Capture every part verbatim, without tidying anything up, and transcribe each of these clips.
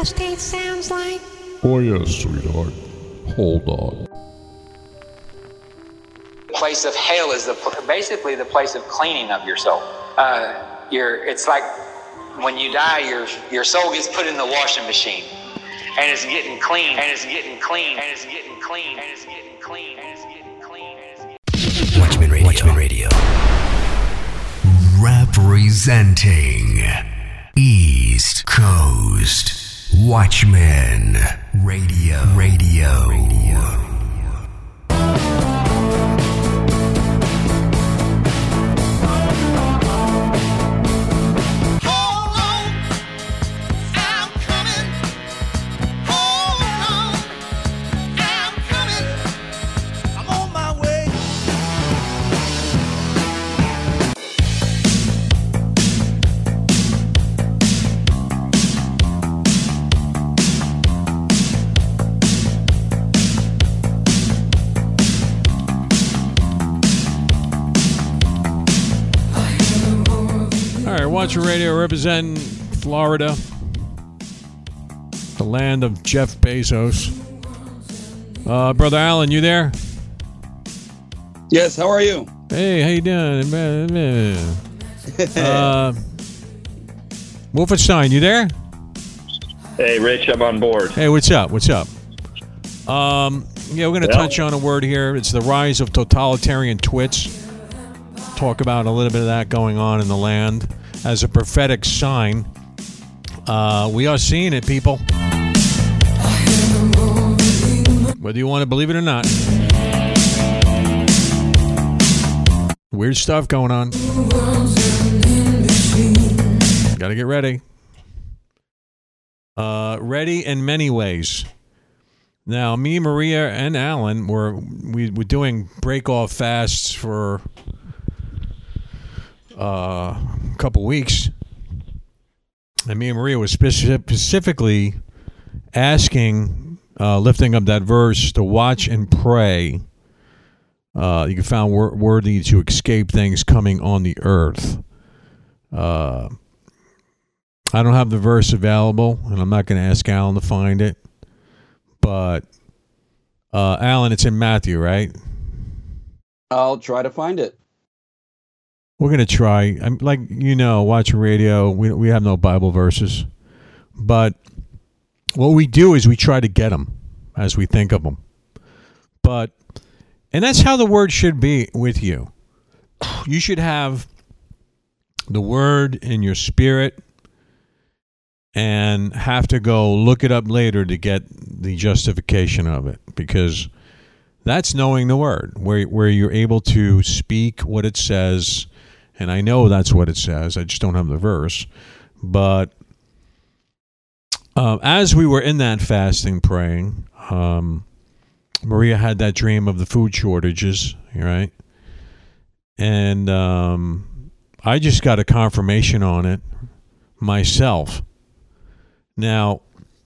prostate sounds like? Oh yes, sweetheart. Hold on. Place of hell is the basically the place of cleaning of your soul. Uh, your it's like when you die, your your soul gets put in the washing machine, and it's getting clean, and it's getting clean, and it's getting clean, and it's getting clean, and it's getting clean, and it's getting clean. Watchmen Radio. Watchmen Radio. Representing East Coast. Watchmen Radio. Radio. Radio. Watcher Radio representing Florida, the land of Jeff Bezos. Uh, Brother Alan, you there? Yes, how are you? Hey, how you doing? uh, Wolfenstein, you there? Hey, Rich, I'm on board. Hey, what's up? What's up? Um, yeah, we're going to well, touch on a word here. It's the rise of totalitarian twits. Talk about a little bit of that going on in the land. As a prophetic sign, uh, we are seeing it, people. Whether you want to believe it or not. Weird stuff going on. Got to get ready. Uh, ready in many ways. Now, me, Maria, and Alan were we were doing break-off fasts for Uh, a couple weeks, and me and Maria was speci- specifically asking, uh, lifting up that verse to watch and pray. Uh, you can find wor- worthy to escape things coming on the earth. Uh, I don't have the verse available, and I'm not going to ask Alan to find it. But uh, Alan, it's in Matthew, right? I'll try to find it. We're going to try. I'm, like, you know, watching radio, we we have no Bible verses. But what we do is we try to get them as we think of them. But, and that's how the word should be with you. You should have the word in your spirit and have to go look it up later to get the justification of it. Because that's knowing the word, where where you're able to speak what it says. And I know that's what it says. I just don't have the verse. But uh, as we were in that fasting praying, um, Maria had that dream of the food shortages, right? And um, I just got a confirmation on it myself. Now,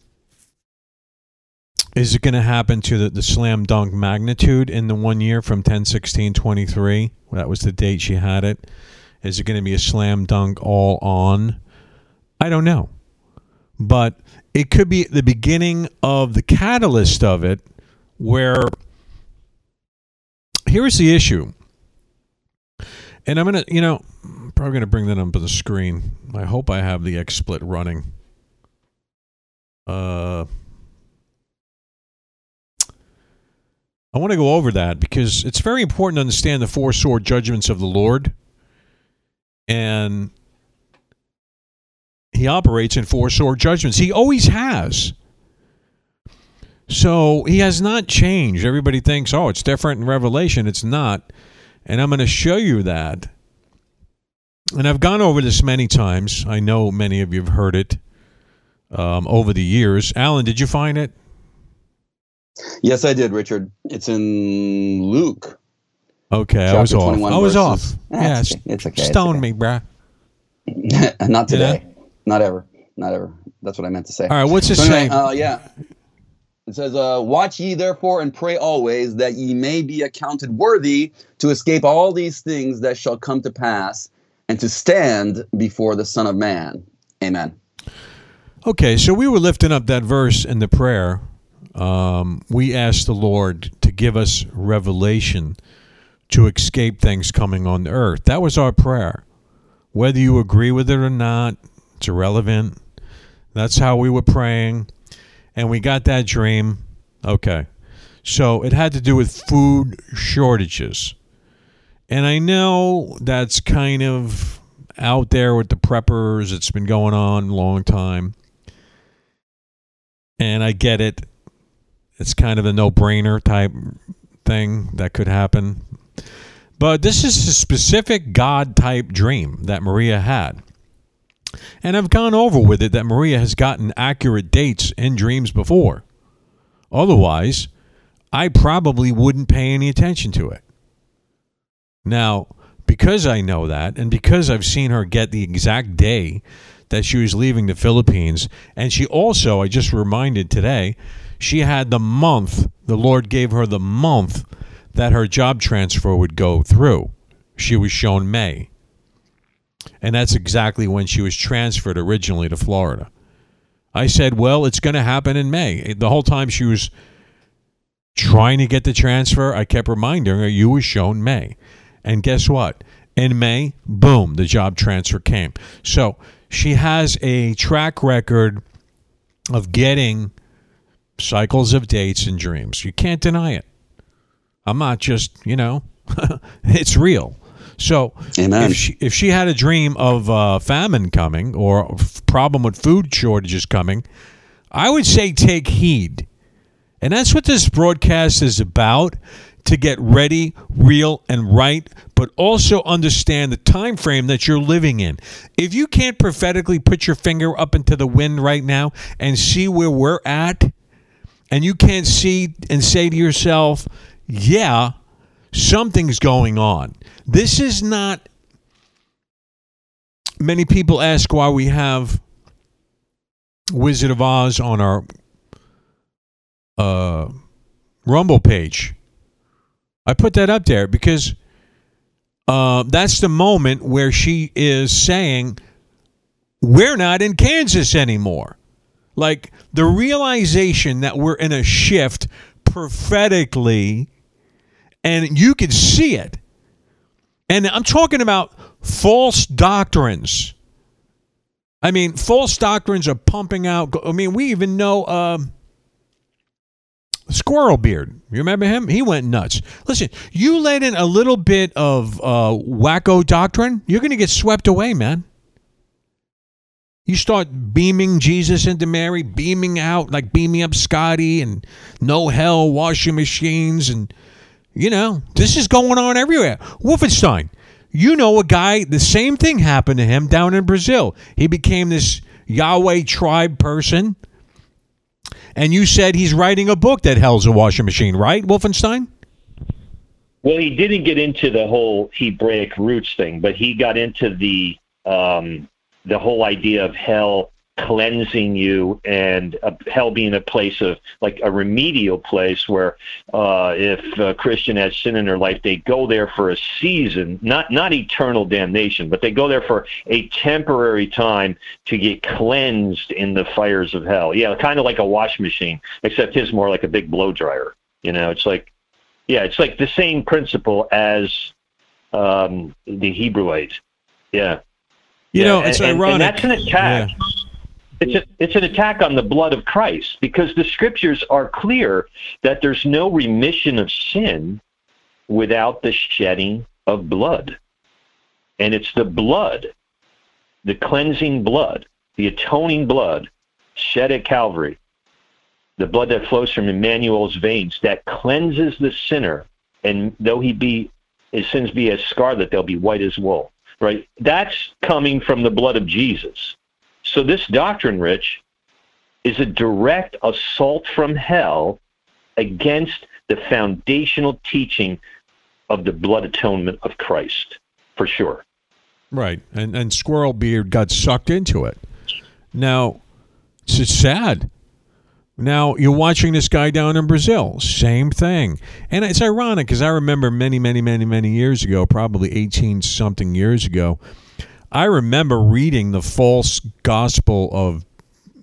is it going to happen to the, the slam dunk magnitude in the one year from ten sixteen twenty-three? That was the date she had it. Is it going to be a slam dunk all on? I don't know. But it could be the beginning of the catalyst of it, where here's the issue. And I'm going to, you know, I'm probably going to bring that up to the screen. I hope I have the XSplit running. Uh, I want to go over that because it's very important to understand the four sword judgments of the Lord. And he operates in four sword judgments. He always has. So he has not changed. Everybody thinks, oh, it's different in Revelation. It's not. And I'm going to show you that. And I've gone over this many times. I know many of you have heard it um, over the years. Alan, did you find it? Yes, I did, Richard. It's in Luke. Okay, I was off. I was verses. off. Yeah, it's okay. It's okay. Stone it's okay. me, bruh. Not today. Yeah. Not ever. Not ever. That's what I meant to say. All right, what's it so say? Anyway, uh, yeah. It says, uh, watch ye therefore and pray always, that ye may be accounted worthy to escape all these things that shall come to pass, and to stand before the Son of Man. Amen. Okay, so we were lifting up that verse in the prayer. Um, we asked the Lord to give us revelation to escape things coming on the earth. That was our prayer. Whether you agree with it or not, it's irrelevant. That's how we were praying. And we got that dream. Okay. So it had to do with food shortages. And I know that's kind of out there with the preppers. It's been going on a long time. And I get it. It's kind of a no-brainer type thing that could happen. But this is a specific God-type dream that Maria had. And I've gone over with it that Maria has gotten accurate dates in dreams before. Otherwise, I probably wouldn't pay any attention to it. Now, because I know that, and because I've seen her get the exact day that she was leaving the Philippines, and she also, I just reminded today, she had the month, the Lord gave her the month that her job transfer would go through. She was shown May. And that's exactly when she was transferred originally to Florida. I said, well, it's going to happen in May. The whole time she was trying to get the transfer, I kept reminding her, you were shown May. And guess what? In May, boom, the job transfer came. So she has a track record of getting cycles of dates and dreams. You can't deny it. I'm not just, you know, it's real. So Amen. if she if she had a dream of uh, famine coming or a problem with food shortages coming, I would say take heed. And that's what this broadcast is about, to get ready, real, and right, but also understand the time frame that you're living in. If you can't prophetically put your finger up into the wind right now and see where we're at, and you can't see and say to yourself, yeah, something's going on. This is not, many people ask why we have Wizard of Oz on our uh, Rumble page. I put that up there because uh, that's the moment where she is saying, we're not in Kansas anymore. Like the realization that we're in a shift prophetically, and you can see it. And I'm talking about false doctrines. I mean, false doctrines are pumping out. I mean, we even know uh, Squirrel Beard. You remember him? He went nuts. Listen, you let in a little bit of uh, wacko doctrine, you're going to get swept away, man. You start beaming Jesus into Mary, beaming out, like beaming up Scotty and no hell washing machines. And, you know, this is going on everywhere. Wolfenstein, you know a guy, the same thing happened to him down in Brazil. He became this Yahweh tribe person. And you said he's writing a book that hell's a washing machine, right, Wolfenstein? Well, he didn't get into the whole Hebraic roots thing, but he got into the um, the whole idea of hell cleansing you, and uh, hell being a place of, like, a remedial place where uh, if a Christian has sin in their life, they go there for a season, not not eternal damnation, but they go there for a temporary time to get cleansed in the fires of hell. Yeah, kind of like a wash machine, except his more like a big blow dryer. You know, it's like, yeah, it's like the same principle as um, the Hebrewite. Yeah. You yeah, know, it's and, ironic. And that's an attack. Yeah. It's a, it's an attack on the blood of Christ, because the scriptures are clear that there's no remission of sin without the shedding of blood. And it's the blood, the cleansing blood, the atoning blood shed at Calvary, the blood that flows from Emmanuel's veins, that cleanses the sinner. And though he be, his sins be as scarlet, they'll be white as wool. Right? That's coming from the blood of Jesus. So this doctrine, Rich, is a direct assault from hell against the foundational teaching of the blood atonement of Christ, for sure. Right. And and Squirrel Beard got sucked into it. Now, it's, it's sad. Now, you're watching this guy down in Brazil. Same thing. And it's ironic because I remember many, many, many, many years ago, probably eighteen-something years ago, I remember reading the false gospel of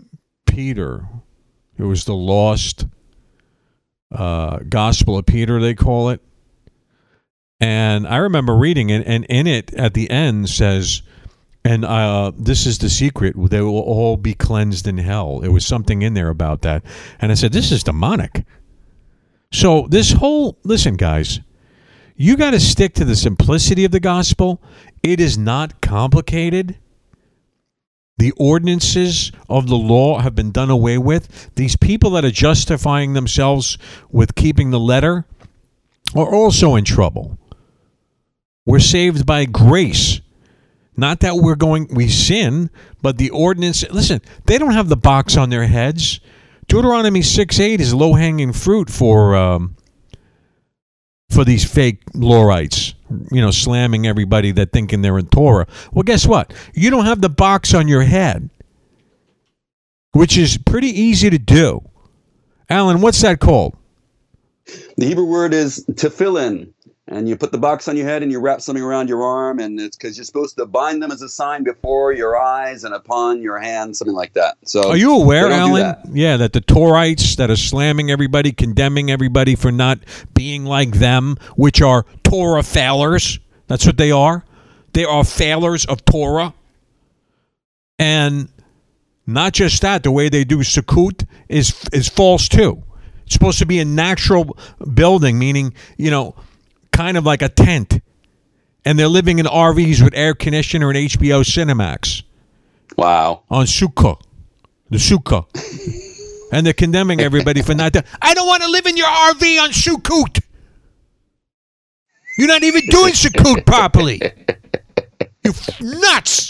Peter. It was the lost uh, Gospel of Peter, they call it. And I remember reading it, and in it, at the end, says, and uh, this is the secret, they will all be cleansed in hell. There was something in there about that. And I said, this is demonic. So this whole, listen, guys, you got to stick to the simplicity of the gospel. It is not complicated. The ordinances of the law have been done away with. These people that are justifying themselves with keeping the letter are also in trouble. We're saved by grace. Not that we're going, we sin, but the ordinance, listen, they don't have the box on their heads. Deuteronomy six eight is low-hanging fruit for um, for these fake Lorites, you know, slamming everybody that thinking they're in Torah. Well, guess what? You don't have the box on your head, which is pretty easy to do. Alan, what's that called? The Hebrew word is tefillin. And you put the box on your head and you wrap something around your arm, and it's because you're supposed to bind them as a sign before your eyes and upon your hands, something like that. So, are you aware, Alan? That. Yeah, that the Torahites that are slamming everybody, condemning everybody for not being like them, which are Torah failers. That's what they are. They are failers of Torah. And not just that, the way they do Sukkot is is false too. It's supposed to be a natural building, meaning, you know, kind of like a tent, and they're living in R Vs with air conditioner and H B O Cinemax. Wow. On Sukkah, the Sukkah, and they're condemning everybody for not. That. I don't want to live in your R V on Sukkot. You're not even doing Sukkot properly. You nuts.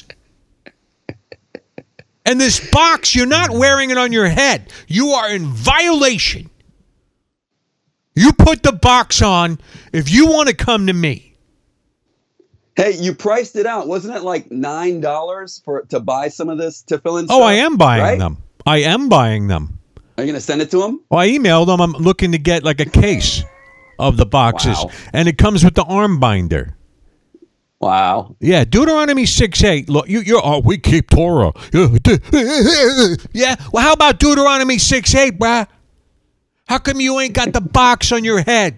And this box, you're not wearing it on your head. You are in violation. You put the box on if you want to come to me. Hey, you priced it out. Wasn't it like nine dollars for to buy some of this tefillin Oh, stuff, I am buying right? them. I am buying them. Are you going to send it to him? Well, I emailed them. I'm looking to get like a case of the boxes. Wow. And it comes with the arm binder. Wow. Yeah, Deuteronomy six eight. Look, you, you're, oh, we keep Torah. Yeah, well, how about Deuteronomy six eight, bruh? How come you ain't got the box on your head?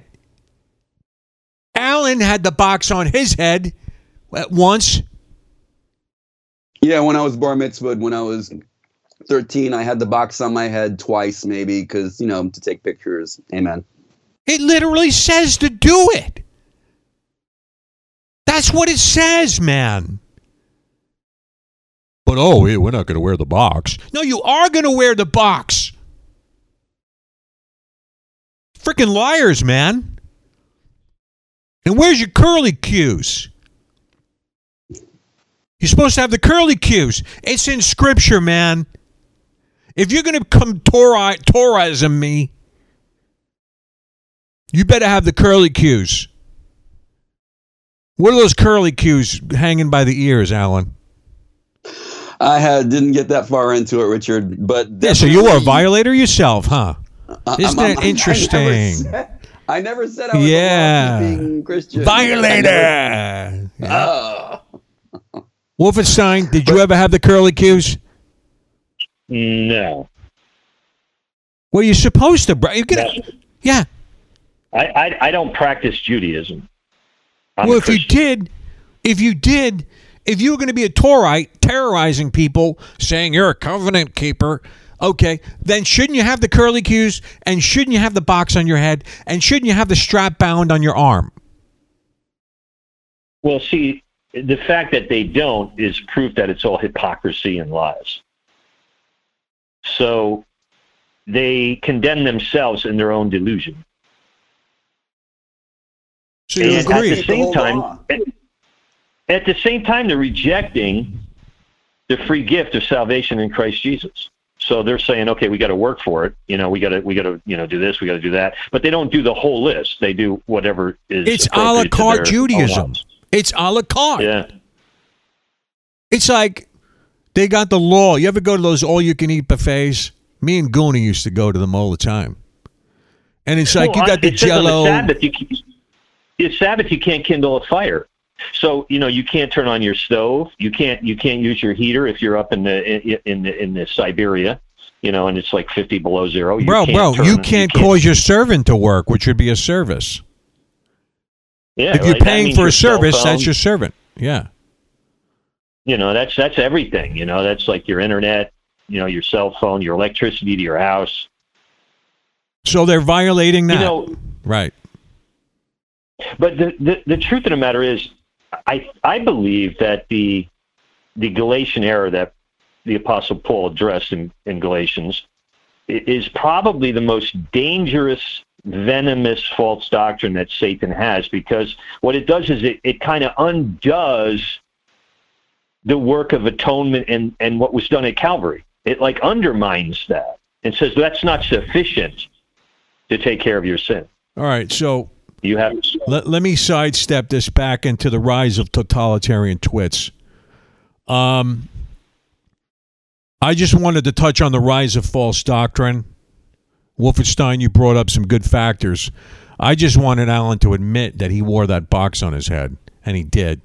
Alan had the box on his head at once. Yeah, when I was bar mitzvahed, when I was thirteen, I had the box on my head twice, maybe, because, you know, to take pictures. Amen. It literally says to do it. That's what it says, man. But, oh, we're not going to wear the box. No, you are going to wear the box. Freaking liars, man. And where's your curly cues? You're supposed to have the curly cues. It's in Scripture, man. If you're going to come Torah, Torah-ism me, you better have the curly cues. What are those curly cues hanging by the ears, Alan? I had didn't get that far into it, Richard. But yeah, so you are a violator yourself, huh? Isn't I'm, that I'm, interesting? I never said I, never said I was yeah. a law-keeping Christian. Violator! Never, yeah. Oh. Wolfenstein, did you ever have the curly cues? No. Well, you're supposed to, bro. You're gonna, No. yeah. I, I I don't practice Judaism. I'm well, a if you Christian. did, if you did, if you were going to be a Torahite terrorizing people, saying you're a covenant keeper, okay, then shouldn't you have the curly cues, and shouldn't you have the box on your head, and shouldn't you have the strap bound on your arm? Well, see, the fact that they don't is proof that it's all hypocrisy and lies. So they condemn themselves in their own delusion. So you And agree? at the same Hold time, on. at, at the same time, they're rejecting the free gift of salvation in Christ Jesus. So they're saying, okay, we got to work for it. You know, we got to, we got to, you know, do this, we got to do that. But they don't do the whole list. They do whatever is. It's a la appropriate to carte their own Judaism. wants. It's a la carte. Yeah. It's like they got the law. You ever go to those all-you-can-eat buffets? Me and Goonie used to go to them all the time. And it's like Well, you got the it says on Jell-O. The Sabbath, you, can- it's Sabbath, you can't kindle a fire. So you know you can't turn on your stove. You can't you can't use your heater if you're up in the in, in the in the Siberia. you know, and it's like fifty below zero. You bro, can't bro, turn, you can't you cause your servant to work, which would be a service. Yeah, if you're right? That paying means for your a service, cell phone, that's your servant. Yeah. You know, that's that's everything. You know, that's like your internet, you know, your cell phone, your electricity to your house. So they're violating that. You know, right. But the, the the truth of the matter is, I I believe that the the Galatian error that the Apostle Paul addressed in, in Galatians is probably the most dangerous, venomous false doctrine that Satan has, because what it does is it, it kind of undoes the work of atonement and, and what was done at Calvary. It like undermines that and says that's not sufficient to take care of your sin. All right, so you have let, let me sidestep this back into the rise of totalitarian twits. Um, I just wanted to touch on the rise of false doctrine. Wolfenstein, you brought up some good factors. I just wanted Alan to admit that he wore that box on his head, and he did.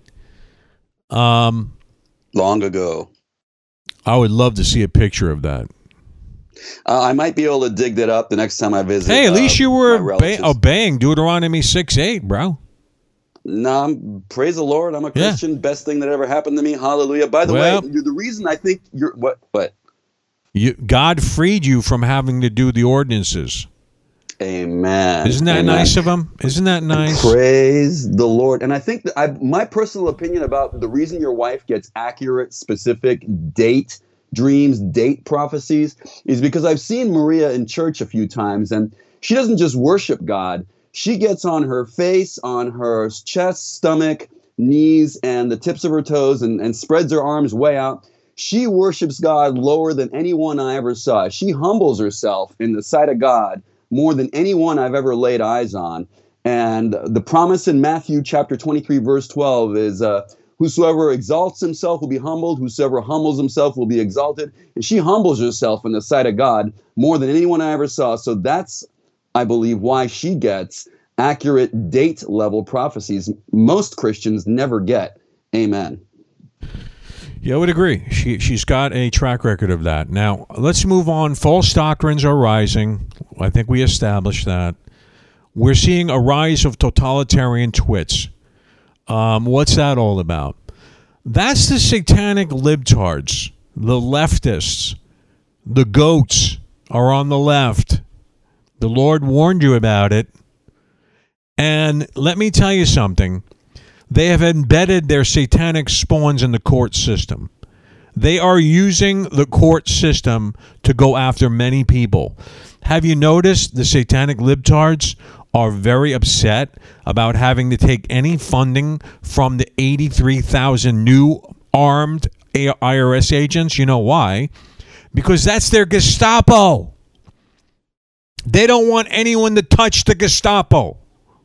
Um, Long ago. I would love to see a picture of that. Uh, I might be able to dig that up the next time I visit. Hey, at least uh, you were my obe- relatives. obeying Deuteronomy six eight, bro. No, I'm, praise the Lord. I'm a Yeah. Christian. Best thing that ever happened to me. Hallelujah. By the Well- way, you're the reason I think you're what? What? You, God freed you from having to do the ordinances. Amen. Isn't that Amen. nice of him? Isn't that nice? Praise the Lord. And I think that I, my personal opinion about the reason your wife gets accurate, specific date dreams, date prophecies, is because I've seen Maria in church a few times, and she doesn't just worship God. She gets on her face, on her chest, stomach, knees, and the tips of her toes, and, and spreads her arms way out. She worships God lower than anyone I ever saw. She humbles herself in the sight of God more than anyone I've ever laid eyes on. And the promise in Matthew chapter twenty-three, verse twelve is, uh, whosoever exalts himself will be humbled, whosoever humbles himself will be exalted. And she humbles herself in the sight of God more than anyone I ever saw. So that's, I believe, why she gets accurate date level prophecies most Christians never get. Amen. Yeah, I would agree. She, she's got a track record of that. Now, let's move on. False doctrines are rising. I think we established that. We're seeing a rise of totalitarian twits. Um, what's that all about? That's the satanic libtards, the leftists, the goats are on the left. The Lord warned you about it. And let me tell you something. They have embedded their satanic spawns in the court system. They are using the court system to go after many people. Have you noticed the satanic libtards are very upset about having to take any funding from the eighty-three thousand new armed I R S agents? You know why? Because that's their Gestapo. They don't want anyone to touch the Gestapo.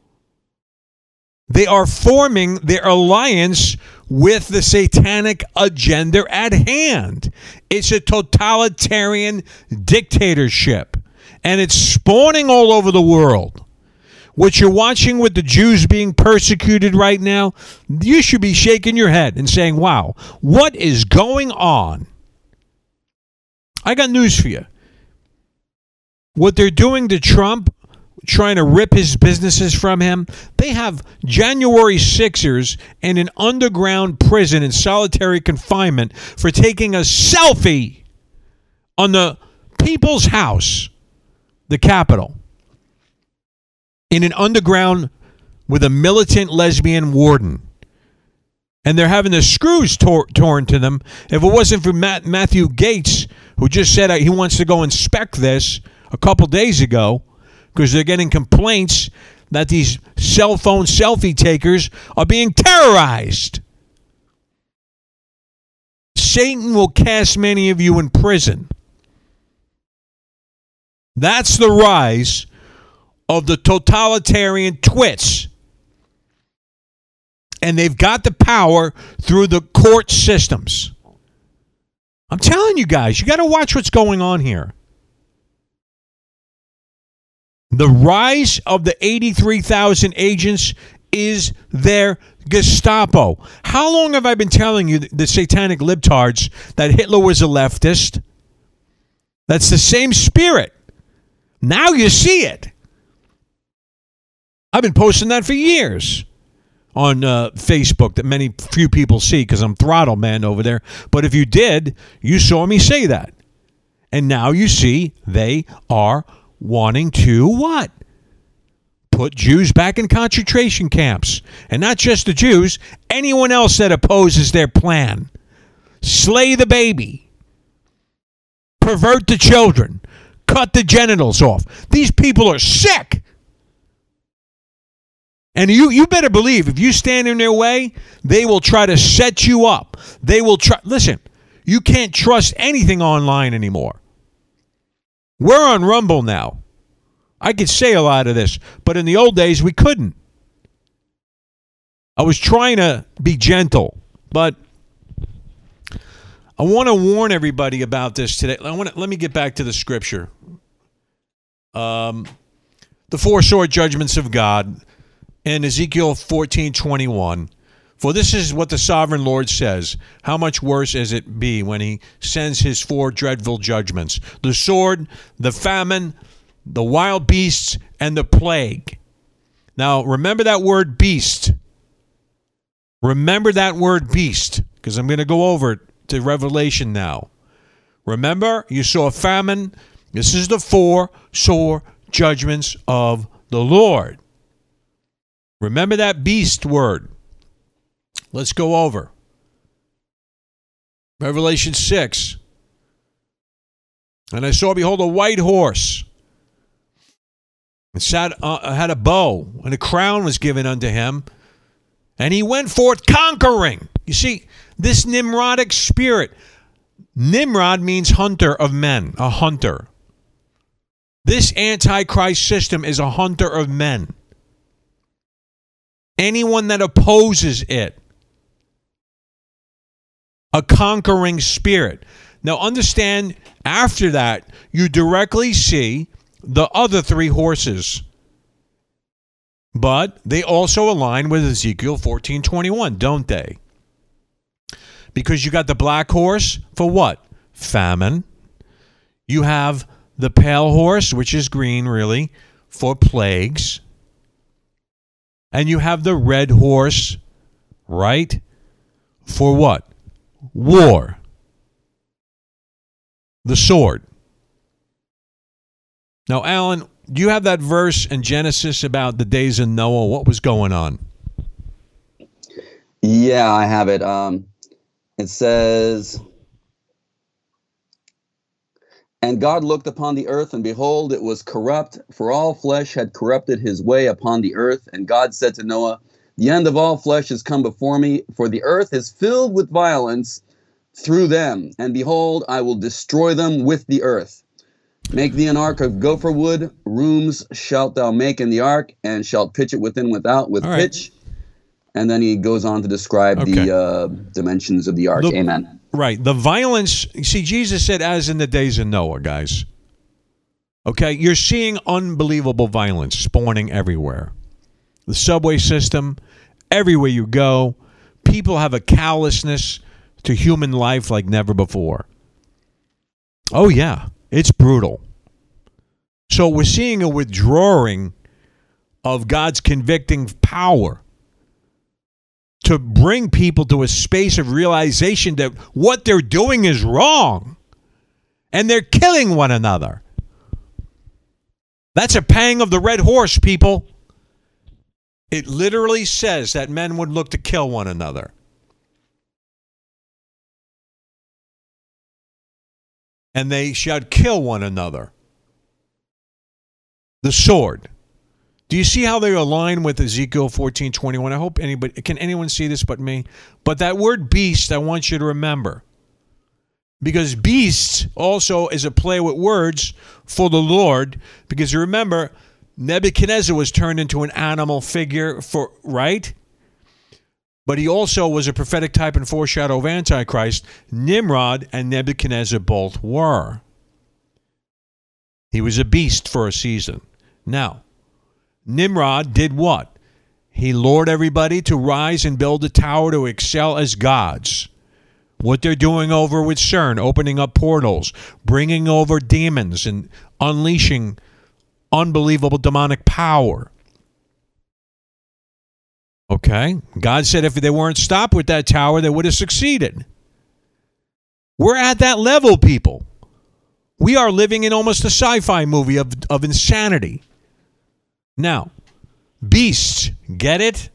They are forming their alliance with the satanic agenda at hand. It's a totalitarian dictatorship, and it's spawning all over the world. What you're watching with the Jews being persecuted right now, you should be shaking your head and saying, wow, what is going on? I got news for you. What they're doing to Trump, trying to rip his businesses from him, they have January sixers in an underground prison in solitary confinement for taking a selfie on the People's House, the Capitol, in an underground with a militant lesbian warden. And they're having the screws tor- torn to them. If it wasn't for Matt- Matthew Gaetz, who just said he wants to go inspect this a couple days ago, because they're getting complaints that these cell phone selfie takers are being terrorized. Satan will cast many of you in prison. That's the rise of the totalitarian twits. And they've got the power through the court systems. I'm telling you guys, you got to watch what's going on here. The rise of the eighty-three thousand agents is their Gestapo. How long have I been telling you, the satanic libtards, that Hitler was a leftist? That's the same spirit. Now you see it. I've been posting that for years on uh, Facebook that many few people see because I'm throttle man over there. But if you did, you saw me say that. And now you see they are wanting to what? Put Jews back in concentration camps. And not just the Jews, anyone else that opposes their plan. Slay the baby. Pervert the children. Cut the genitals off. These people are sick. And you, you better believe if you stand in their way, they will try to set you up. They will try. Listen, you can't trust anything online anymore. We're on Rumble now. I could say a lot of this, but in the old days, we couldn't. I was trying to be gentle, but I want to warn everybody about this today. I want to, let me get back to the scripture. Um, the four sword judgments of God in Ezekiel fourteen twenty-one. For this is what the sovereign Lord says. How much worse is it be when he sends his four dreadful judgments? The sword, the famine, the wild beasts, and the plague. Now, remember that word beast. Remember that word beast, because I'm going to go over to Revelation now. Remember, you saw famine. This is the four sore judgments of the Lord. Remember that beast word. Let's go over. Revelation six. And I saw, behold, a white horse. And sat, uh, had a bow, and a crown was given unto him. And he went forth conquering. You see, this Nimrodic spirit. Nimrod means hunter of men, a hunter. This Antichrist system is a hunter of men. Anyone that opposes it. A conquering spirit. Now understand, after that, you directly see the other three horses. But they also align with Ezekiel fourteen twenty-one, don't they? Because you got the black horse for what? Famine. You have the pale horse, which is green really, for plagues. And you have the red horse, right? For what? War. The sword. Now, Alan, do you have that verse in Genesis about the days of Noah? What was going on? Yeah, I have it. Um, it says, and God looked upon the earth, and behold, it was corrupt, for all flesh had corrupted his way upon the earth. And God said to Noah, the end of all flesh is come before me, for the earth is filled with violence through them. And behold, I will destroy them with the earth. Make thee an ark of gopher wood. Rooms shalt thou make in the ark, and shalt pitch it within without with right. pitch. And then he goes on to describe okay. the uh, dimensions of the ark. The, Amen. Right. The violence. See, Jesus said, as in the days of Noah, guys. Okay. You're seeing unbelievable violence spawning everywhere. The subway system, everywhere you go, people have a callousness to human life like never before. Oh, yeah. It's brutal. So we're seeing a withdrawing of God's convicting power to bring people to a space of realization that what they're doing is wrong and they're killing one another. That's a pang of the red horse, people. It literally says that men would look to kill one another. And they shall kill one another. The sword. Do you see how they align with Ezekiel fourteen twenty-one? I hope anybody, can anyone see this but me? But that word beast, I want you to remember. Because beast also is a play with words for the Lord. Because you remember, Nebuchadnezzar was turned into an animal figure, for right? But he also was a prophetic type and foreshadow of Antichrist. Nimrod and Nebuchadnezzar both were. He was a beast for a season. Now, Nimrod did what? He lured everybody to rise and build a tower to excel as gods. What they're doing over with CERN, opening up portals, bringing over demons and unleashing unbelievable demonic power. Okay? God said if they weren't stopped with that tower, they would have succeeded. We're at that level, people. We are living in almost a sci-fi movie of, of insanity. Now, beasts, get it?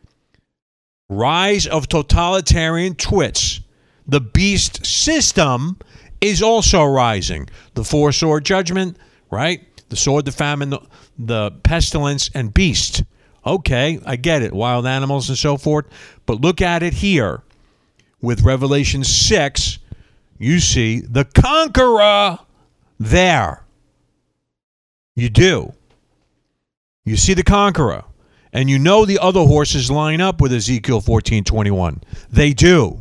Rise of totalitarian twits. The beast system is also rising. The four sword judgment, right? The sword, the famine, the, the pestilence, and beast. Okay, I get it. Wild animals and so forth. But look at it here. With Revelation six, you see the conqueror there. You do. You see the conqueror. And you know the other horses line up with Ezekiel fourteen twenty-one. They do.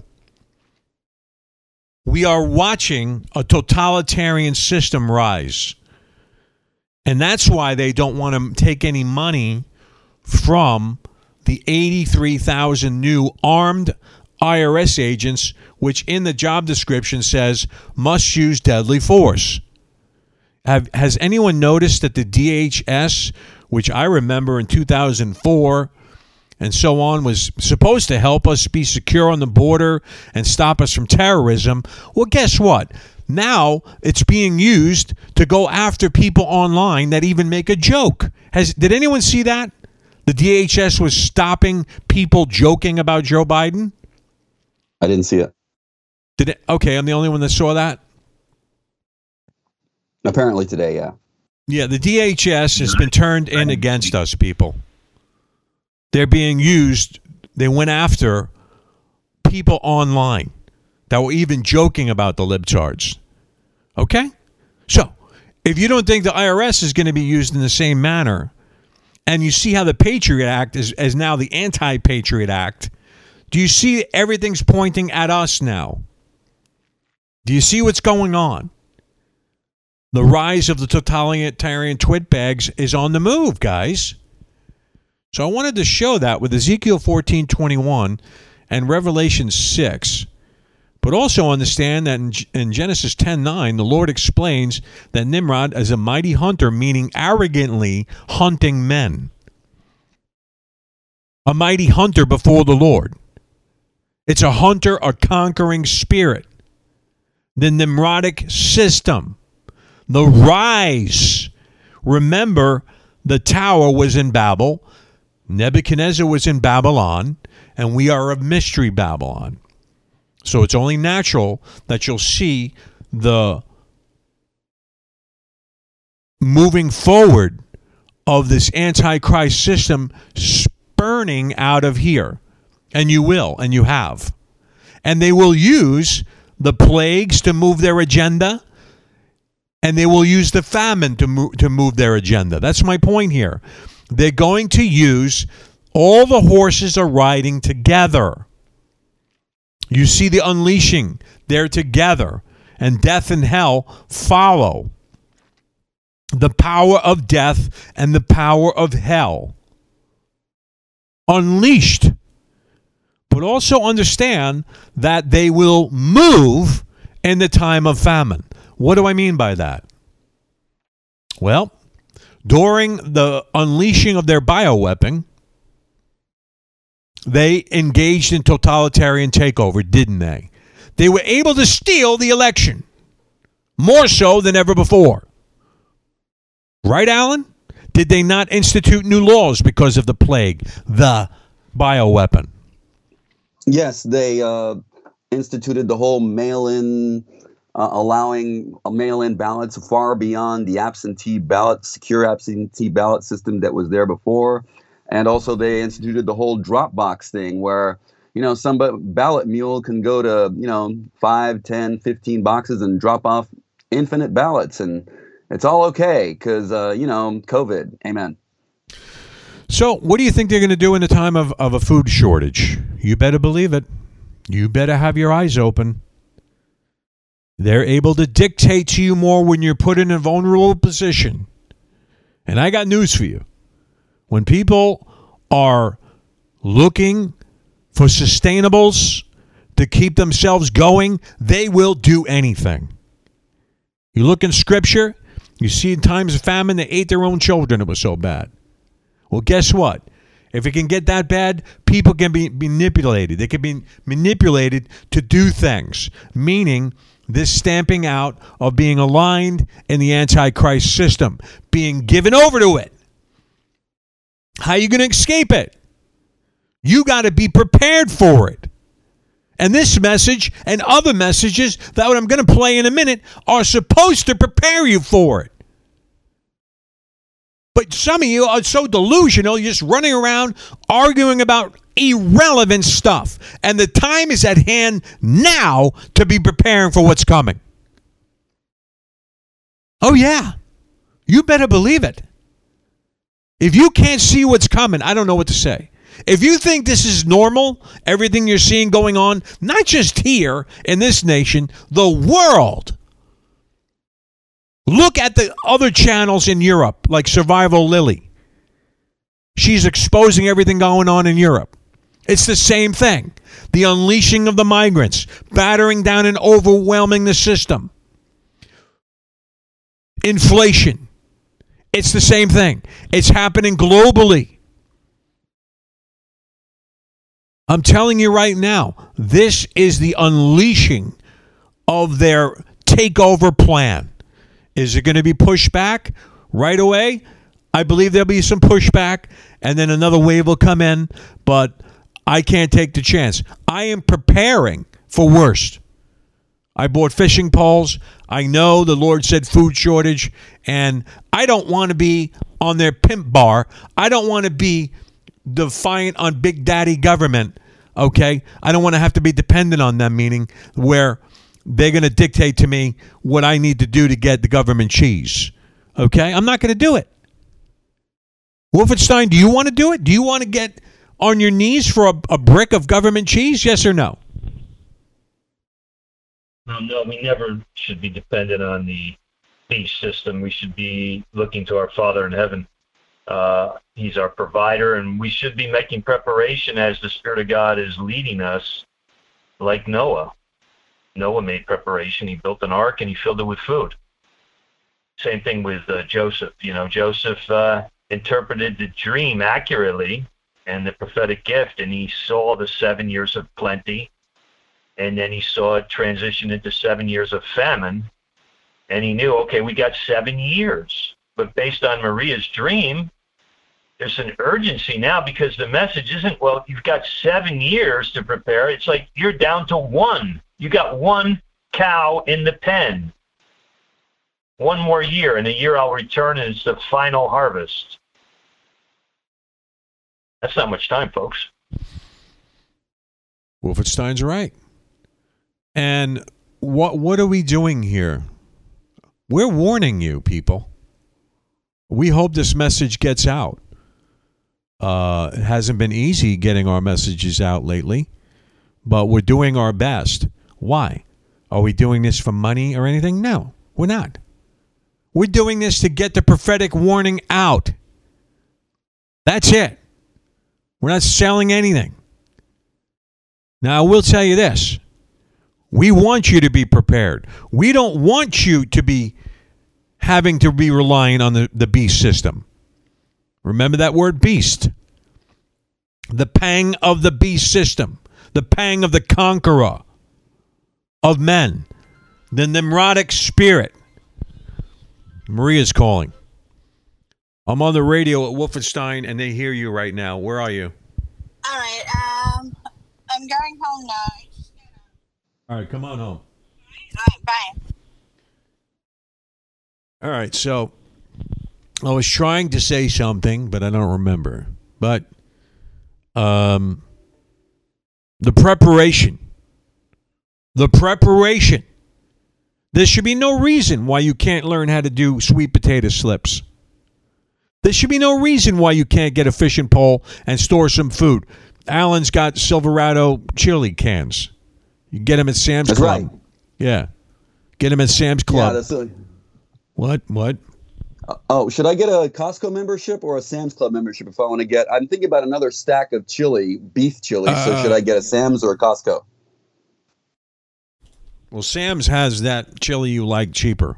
We are watching a totalitarian system rise. And that's why they don't want to take any money from the eighty-three thousand new armed I R S agents, which in the job description says must use deadly force. Have, has anyone noticed that the D H S, which I remember in two thousand four and so on, was supposed to help us be secure on the border and stop us from terrorism? Well, guess what? Now it's being used to go after people online that even make a joke. Has did anyone see that? The D H S was stopping people joking about Joe Biden? I didn't see it. Did it? Okay, I'm the only one that saw that? Apparently today, yeah. Yeah, the D H S has been turned in against us, people. They're being used. They went after people online that were even joking about the libtards. Okay? So, if you don't think the I R S is going to be used in the same manner, and you see how the Patriot Act is, is now the Anti-Patriot Act, do you see everything's pointing at us now? Do you see what's going on? The rise of the totalitarian twitbags is on the move, guys. So I wanted to show that with Ezekiel fourteen twenty-one and Revelation six, but also understand that in, in Genesis ten nine, the Lord explains that Nimrod is a mighty hunter, meaning arrogantly hunting men. A mighty hunter before the Lord. It's a hunter, a conquering spirit. The Nimrodic system. The rise. Remember, the tower was in Babel. Nebuchadnezzar was in Babylon. And we are of mystery Babylon. So it's only natural that you'll see the moving forward of this Antichrist system spurning out of here. And you will, and you have. And they will use the plagues to move their agenda. And they will use the famine to move, to move their agenda. That's my point here. They're going to use, all the horses are riding together. You see the unleashing. They're together. And death and hell follow. The power of death and the power of hell. Unleashed. But also understand that they will move in the time of famine. What do I mean by that? Well, during the unleashing of their bioweapon, they engaged in totalitarian takeover, didn't they? They were able to steal the election, more so than ever before. Right, Alan? Did they not institute new laws because of the plague, the bioweapon? Yes, they uh, instituted the whole mail-in, uh, allowing a mail-in ballots far beyond the absentee ballot, secure absentee ballot system that was there before. And also they instituted the whole drop box thing where, you know, some ballot mule can go to, you know, five, ten, fifteen boxes and drop off infinite ballots. And it's all okay because, uh, you know, COVID. Amen. So what do you think they're going to do in the time of, of a food shortage? You better believe it. You better have your eyes open. They're able to dictate to you more when you're put in a vulnerable position. And I got news for you. When people are looking for sustainables to to keep themselves going, they will do anything. You look in Scripture, you see in times of famine, they ate their own children. It was so bad. Well, guess what? If it can get that bad, people can be manipulated. They can be manipulated to do things, meaning this stamping out of being aligned in the Antichrist system, being given over to it. How are you going to escape it? You got to be prepared for it. And this message and other messages that I'm going to play in a minute are supposed to prepare you for it. But some of you are so delusional, you're just running around arguing about irrelevant stuff. And the time is at hand now to be preparing for what's coming. Oh, yeah. You better believe it. If you can't see what's coming, I don't know what to say. If you think this is normal, everything you're seeing going on, not just here in this nation, the world. Look at the other channels in Europe, like Survival Lily. She's exposing everything going on in Europe. It's the same thing. The unleashing of the migrants, battering down and overwhelming the system. Inflation. It's the same thing. It's happening globally. I'm telling you right now, this is the unleashing of their takeover plan. Is it going to be pushed back right away? I believe there'll be some pushback, and then another wave will come in, but I can't take the chance. I am preparing for worst. I bought fishing poles. I know the Lord said food shortage, and I don't want to be on their pimp bar. I don't want to be defiant on Big Daddy government, okay? I don't want to have to be dependent on them, meaning where they're going to dictate to me what I need to do to get the government cheese, okay? I'm not going to do it. Wolfenstein, do you want to do it? Do you want to get on your knees for a, a brick of government cheese, yes or no? No, no, we never should be dependent on the beast system. We should be looking to our Father in heaven. Uh, he's our provider, and we should be making preparation as the Spirit of God is leading us, like Noah. Noah made preparation. He built an ark, and he filled it with food. Same thing with uh, Joseph. You know, Joseph uh, interpreted the dream accurately and the prophetic gift, and he saw the seven years of plenty, and then he saw it transition into seven years of famine, and he knew, okay, we got seven years. But based on Maria's dream, there's an urgency now because the message isn't, well, you've got seven years to prepare. It's like you're down to one. You got one cow in the pen. One more year. In a year I'll return, and it's the final harvest. That's not much time, folks. Wolfenstein's right. And what what are we doing here? We're warning you, people. We hope this message gets out. Uh, it hasn't been easy getting our messages out lately, but we're doing our best. Why? Are we doing this for money or anything? No, we're not. We're doing this to get the prophetic warning out. That's it. We're not selling anything. Now, I will tell you this. We want you to be prepared. We don't want you to be having to be relying on the, the beast system. Remember that word beast. The pang of the beast system. The pang of the conqueror of men. The Nimrodic spirit. Maria's calling. I'm on the radio at Wolfenstein, and they hear you right now. Where are you? All right. Um, I'm going home now. All right, come on home. All right, bye. All right, so I was trying to say something, but I don't remember. But um, the preparation. The preparation. There should be no reason why you can't learn how to do sweet potato slips. There should be no reason why you can't get a fishing pole and store some food. Alan's got Silverado chili cans. You get them at Sam's That's Club. right. Yeah. Get them at Sam's Club. Yeah, that's a, What? What? uh, oh, should I get a Costco membership or a Sam's Club membership if I want to get? I'm thinking about another stack of chili, beef chili. Uh, so should I get a Sam's or a Costco? Well, Sam's has that chili you like cheaper.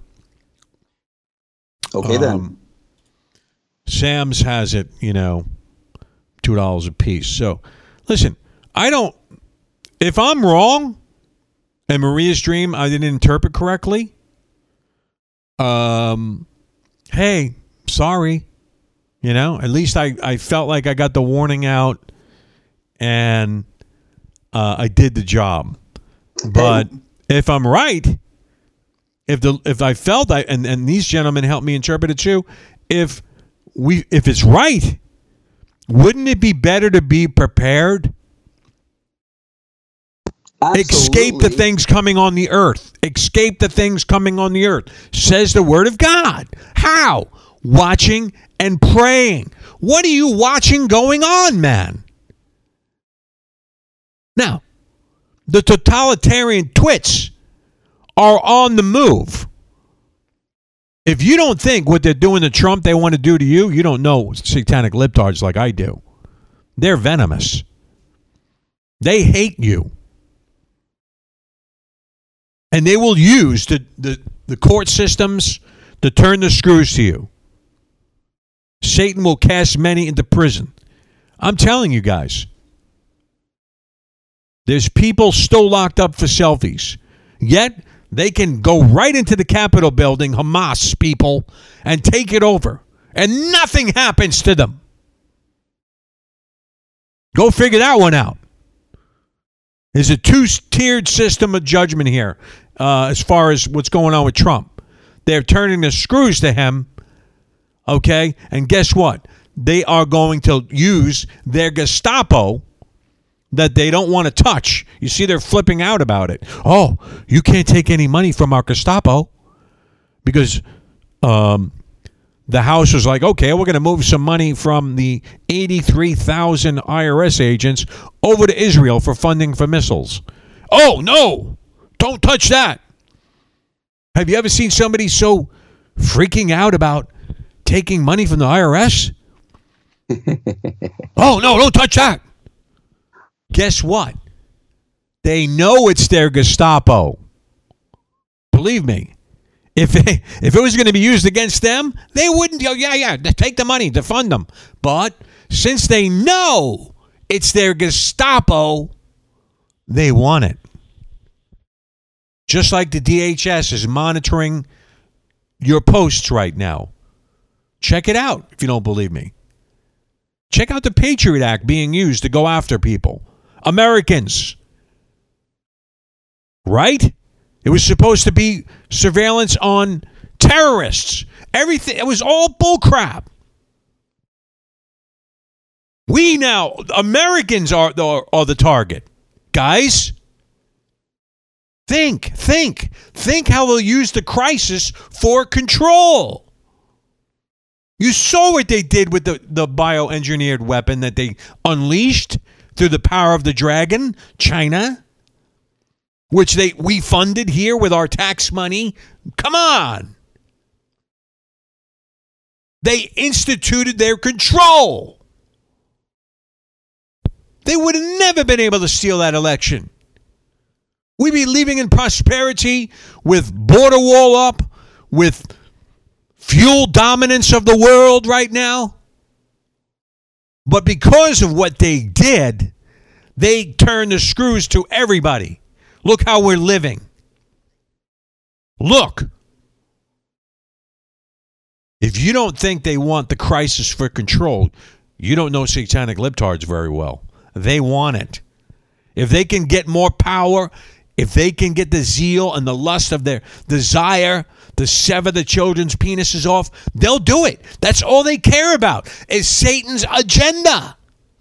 Okay, Um, then. Sam's has it, you know, two dollars a piece. So, listen, I don't. If I'm wrong, and Maria's dream I didn't interpret correctly, um, hey, sorry. You know, at least I, I felt like I got the warning out, and uh, I did the job. But if I'm right, if the if I felt I and, and these gentlemen helped me interpret it too, if we if it's right, wouldn't it be better to be prepared? Absolutely. Escape the things coming on the earth. Escape the things coming on the earth, says the word of God. How? Watching and praying. What are you watching going on, man? Now, the totalitarian twits are on the move. If you don't think what they're doing to Trump they want to do to you, you don't know satanic libtards like I do. They're venomous. They hate you. And they will use the, the, the court systems to turn the screws to you. Satan will cast many into prison. I'm telling you guys. There's people still locked up for selfies. Yet, they can go right into the Capitol building, Hamas people, and take it over. And nothing happens to them. Go figure that one out. There's a two-tiered system of judgment here uh, as far as what's going on with Trump. They're turning the screws to him, okay? And guess what? They are going to use their Gestapo that they don't want to touch. You see, they're flipping out about it. Oh, you can't take any money from our Gestapo because um, the House was like, okay, we're going to move some money from the eighty-three thousand I R S agents over to Israel for funding for missiles. Oh, no, don't touch that. Have you ever seen somebody so freaking out about taking money from the I R S? Oh, no, don't touch that. Guess what? They know it's their Gestapo. Believe me. If they, if it was going to be used against them, they wouldn't go, yeah, yeah, take the money to fund them. But since they know it's their Gestapo, they want it. Just like the D H S is monitoring your posts right now. Check it out if you don't believe me. Check out the Patriot Act being used to go after people. Americans. Right? It was supposed to be surveillance on terrorists. Everything. It was all bullcrap. We now, Americans are the, are the target. Guys, think, think. Think how they'll use the crisis for control. You saw what they did with the, the bioengineered weapon that they unleashed through the power of the dragon, China, which they we funded here with our tax money. Come on. They instituted their control. They would have never been able to steal that election. We'd be living in prosperity with border wall up, with fuel dominance of the world right now. But because of what they did, they turned the screws to everybody. Look how we're living. Look. If you don't think they want the crisis for control, you don't know satanic libtards very well. They want it. If they can get more power, if they can get the zeal and the lust of their desire to sever the children's penises off, they'll do it. That's all they care about is Satan's agenda.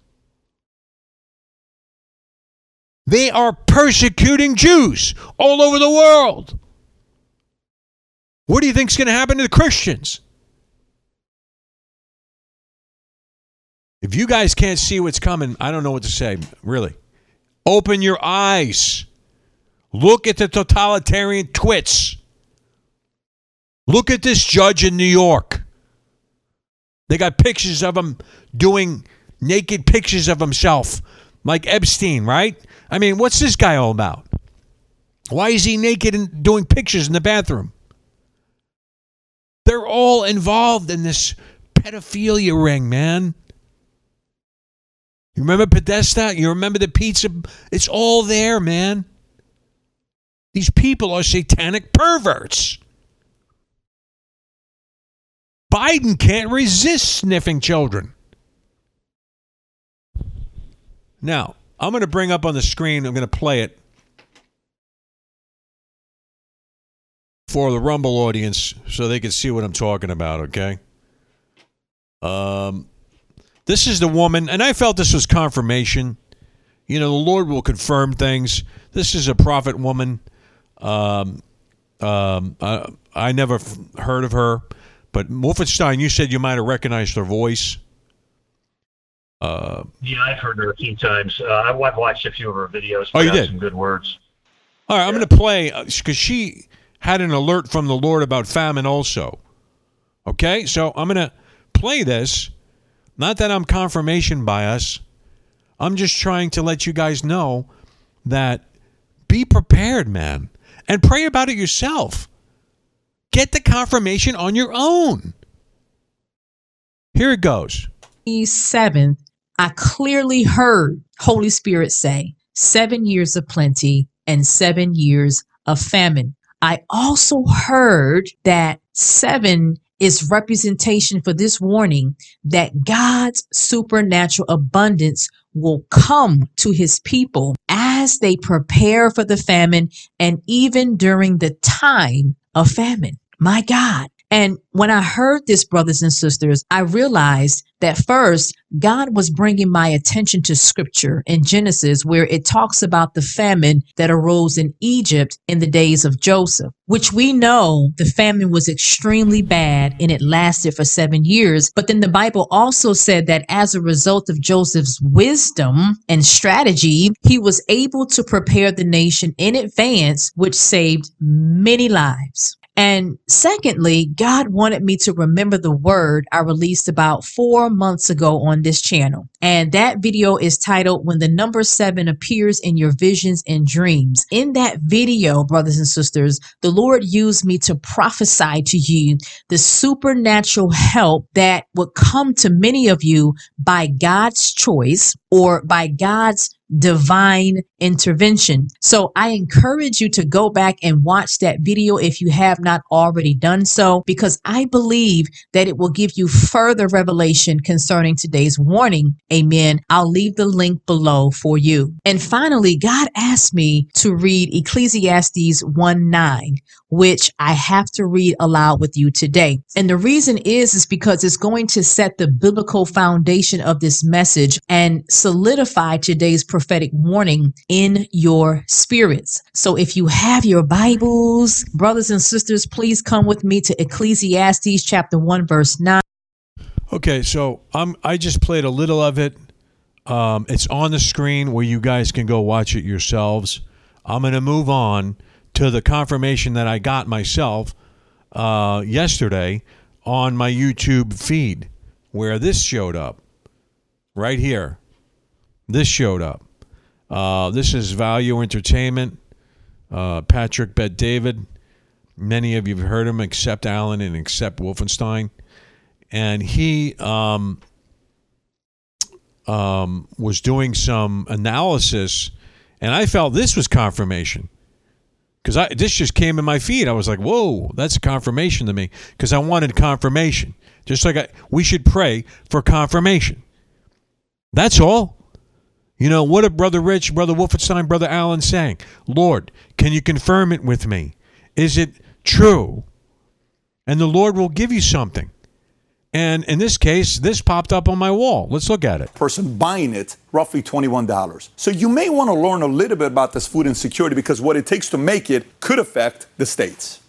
They are persecuting Jews all over the world. What do you think is going to happen to the Christians? If you guys can't see what's coming, I don't know what to say, really. Open your eyes. Look at the totalitarian twits. Look at this judge in New York. They got pictures of him doing naked pictures of himself, like Epstein, right? I mean, what's this guy all about? Why is he naked and doing pictures in the bathroom? They're all involved in this pedophilia ring, man. You remember Podesta? You remember the pizza? It's all there, man. These people are satanic perverts. Biden can't resist sniffing children. Now, I'm going to bring up on the screen, I'm going to play it for the Rumble audience so they can see what I'm talking about, okay? Um, this is the woman, and I felt this was confirmation. You know, the Lord will confirm things. This is a prophet woman. Um, um, I, I never f- heard of her, but Wolfenstein, you said you might have recognized her voice. Uh, yeah, I've heard her a few times. Uh, I've watched a few of her videos. Oh, you did? Some good words. All right, yeah. I'm going to play, because she had an alert from the Lord about famine also. Okay, so I'm going to play this. Not that I'm confirmation bias. I'm just trying to let you guys know that be prepared, man, and pray about it yourself. Get the confirmation on your own. Here it goes. seventh, I clearly heard Holy Spirit say seven years of plenty and seven years of famine. I also heard that seven is representation for this warning that God's supernatural abundance will come to his people as they prepare for the famine and even during the time of famine. My God. And when I heard this, brothers and sisters, I realized that first, God was bringing my attention to scripture in Genesis, where it talks about the famine that arose in Egypt in the days of Joseph, which we know the famine was extremely bad and it lasted for seven years. But then the Bible also said that as a result of Joseph's wisdom and strategy, he was able to prepare the nation in advance, which saved many lives. And secondly, God wanted me to remember the word I released about four months ago on this channel. And that video is titled When the Number Seven Appears in Your Visions and Dreams. In that video, brothers and sisters, the Lord used me to prophesy to you the supernatural help that would come to many of you by God's choice or by God's divine intervention. So I encourage you to go back and watch that video if you have not already done so, because I believe that it will give you further revelation concerning today's warning. Amen. I'll leave the link below for you. And finally, God asked me to read Ecclesiastes one nine, which I have to read aloud with you today. And the reason is, is because it's going to set the biblical foundation of this message and solidify today's prophetic warning in your spirits. So if you have your Bibles, brothers and sisters, please come with me to Ecclesiastes chapter one, verse nine. Okay, so I'm, I just played a little of it. Um, it's on the screen where you guys can go watch it yourselves. I'm going to move on to the confirmation that I got myself uh, yesterday on my YouTube feed, where this showed up right here. This showed up. Uh, this is Value Entertainment, uh, Patrick Bet David. Many of you have heard him, except Alan and except Wolfenstein. And he um, um, was doing some analysis, and I felt this was confirmation. Because I this just came in my feed. I was like, whoa, that's a confirmation to me. Because I wanted confirmation. Just like I, we should pray for confirmation. That's all. You know, what did Brother Rich, Brother Wolfenstein, Brother Allen saying? Lord, can you confirm it with me? Is it true? And the Lord will give you something. And in this case, this popped up on my wall. Let's look at it. Person buying it, roughly twenty-one dollars. So you may want to learn a little bit about this food insecurity, because what it takes to make it could affect the states.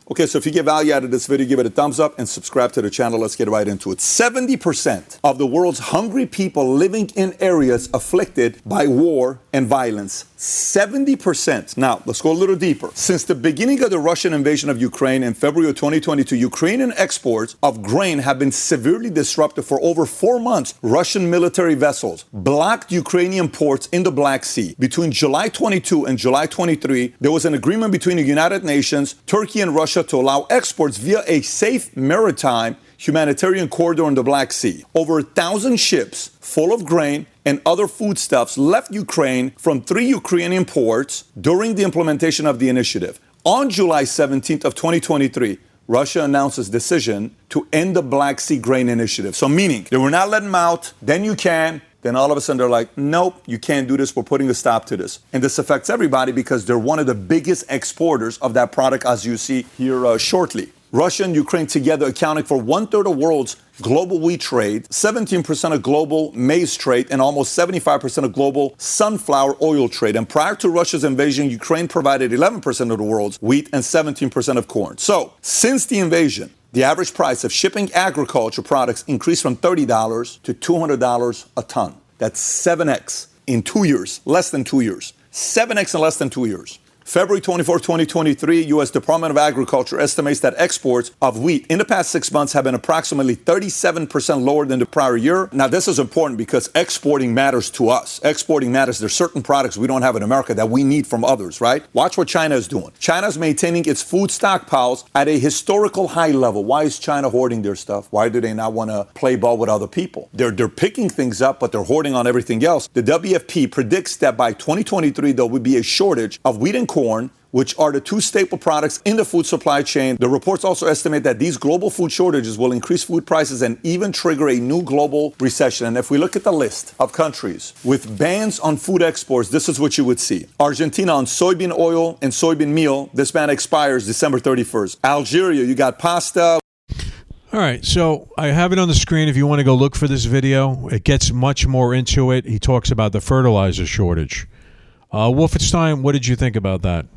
Okay, so if you get value out of this video, give it a thumbs up and subscribe to the channel. Let's get right into it. seventy percent of the world's hungry people living in areas afflicted by war and violence. seventy percent. Now, let's go a little deeper. Since the beginning of the Russian invasion of Ukraine in February of twenty twenty-two, Ukrainian exports of grain have been severely disrupted for over four months. Russian military vessels blocked Ukrainian ports in the Black Sea. Between July twenty-second and July twenty-third, there was an agreement between the United Nations, Turkey, and Russia to allow exports via a safe maritime humanitarian corridor in the Black Sea. Over a thousand ships full of grain and other foodstuffs left Ukraine from three Ukrainian ports during the implementation of the initiative. On July seventeenth of twenty twenty-three, Russia announced its decision to end the Black Sea grain initiative. So meaning they were not letting them out, then you can. Then all of a sudden they're like, nope, you can't do this. We're putting a stop to this. And this affects everybody because they're one of the biggest exporters of that product, as you see here uh, shortly. Russia and Ukraine together accounting for one-third of the world's global wheat trade, seventeen percent of global maize trade, and almost seventy-five percent of global sunflower oil trade. And prior to Russia's invasion, Ukraine provided eleven percent of the world's wheat and seventeen percent of corn. So, since the invasion, the average price of shipping agriculture products increased from thirty dollars to two hundred dollars a ton. That's seven x in two years, less than two years. seven x in less than two years. February twenty-fourth, twenty twenty-three, U S Department of Agriculture estimates that exports of wheat in the past six months have been approximately thirty-seven percent lower than the prior year. Now, this is important because exporting matters to us. Exporting matters. There's certain products we don't have in America that we need from others, right? Watch what China is doing. China is maintaining its food stockpiles at a historical high level. Why is China hoarding their stuff? Why do they not want to play ball with other people? They're, they're picking things up, but they're hoarding on everything else. The W F P predicts that by twenty twenty-three, there will be a shortage of wheat and corn, which are the two staple products in the food supply chain. The reports also estimate that these global food shortages will increase food prices and even trigger a new global recession. And if we look at the list of countries with bans on food exports, this is what you would see. Argentina on soybean oil and soybean meal. This ban expires December thirty-first. Algeria, you got pasta. All right, so I have it on the screen if you want to go look for this video. It gets much more into it. He talks about the fertilizer shortage. Uh, Wolfenstein, what did you think about that?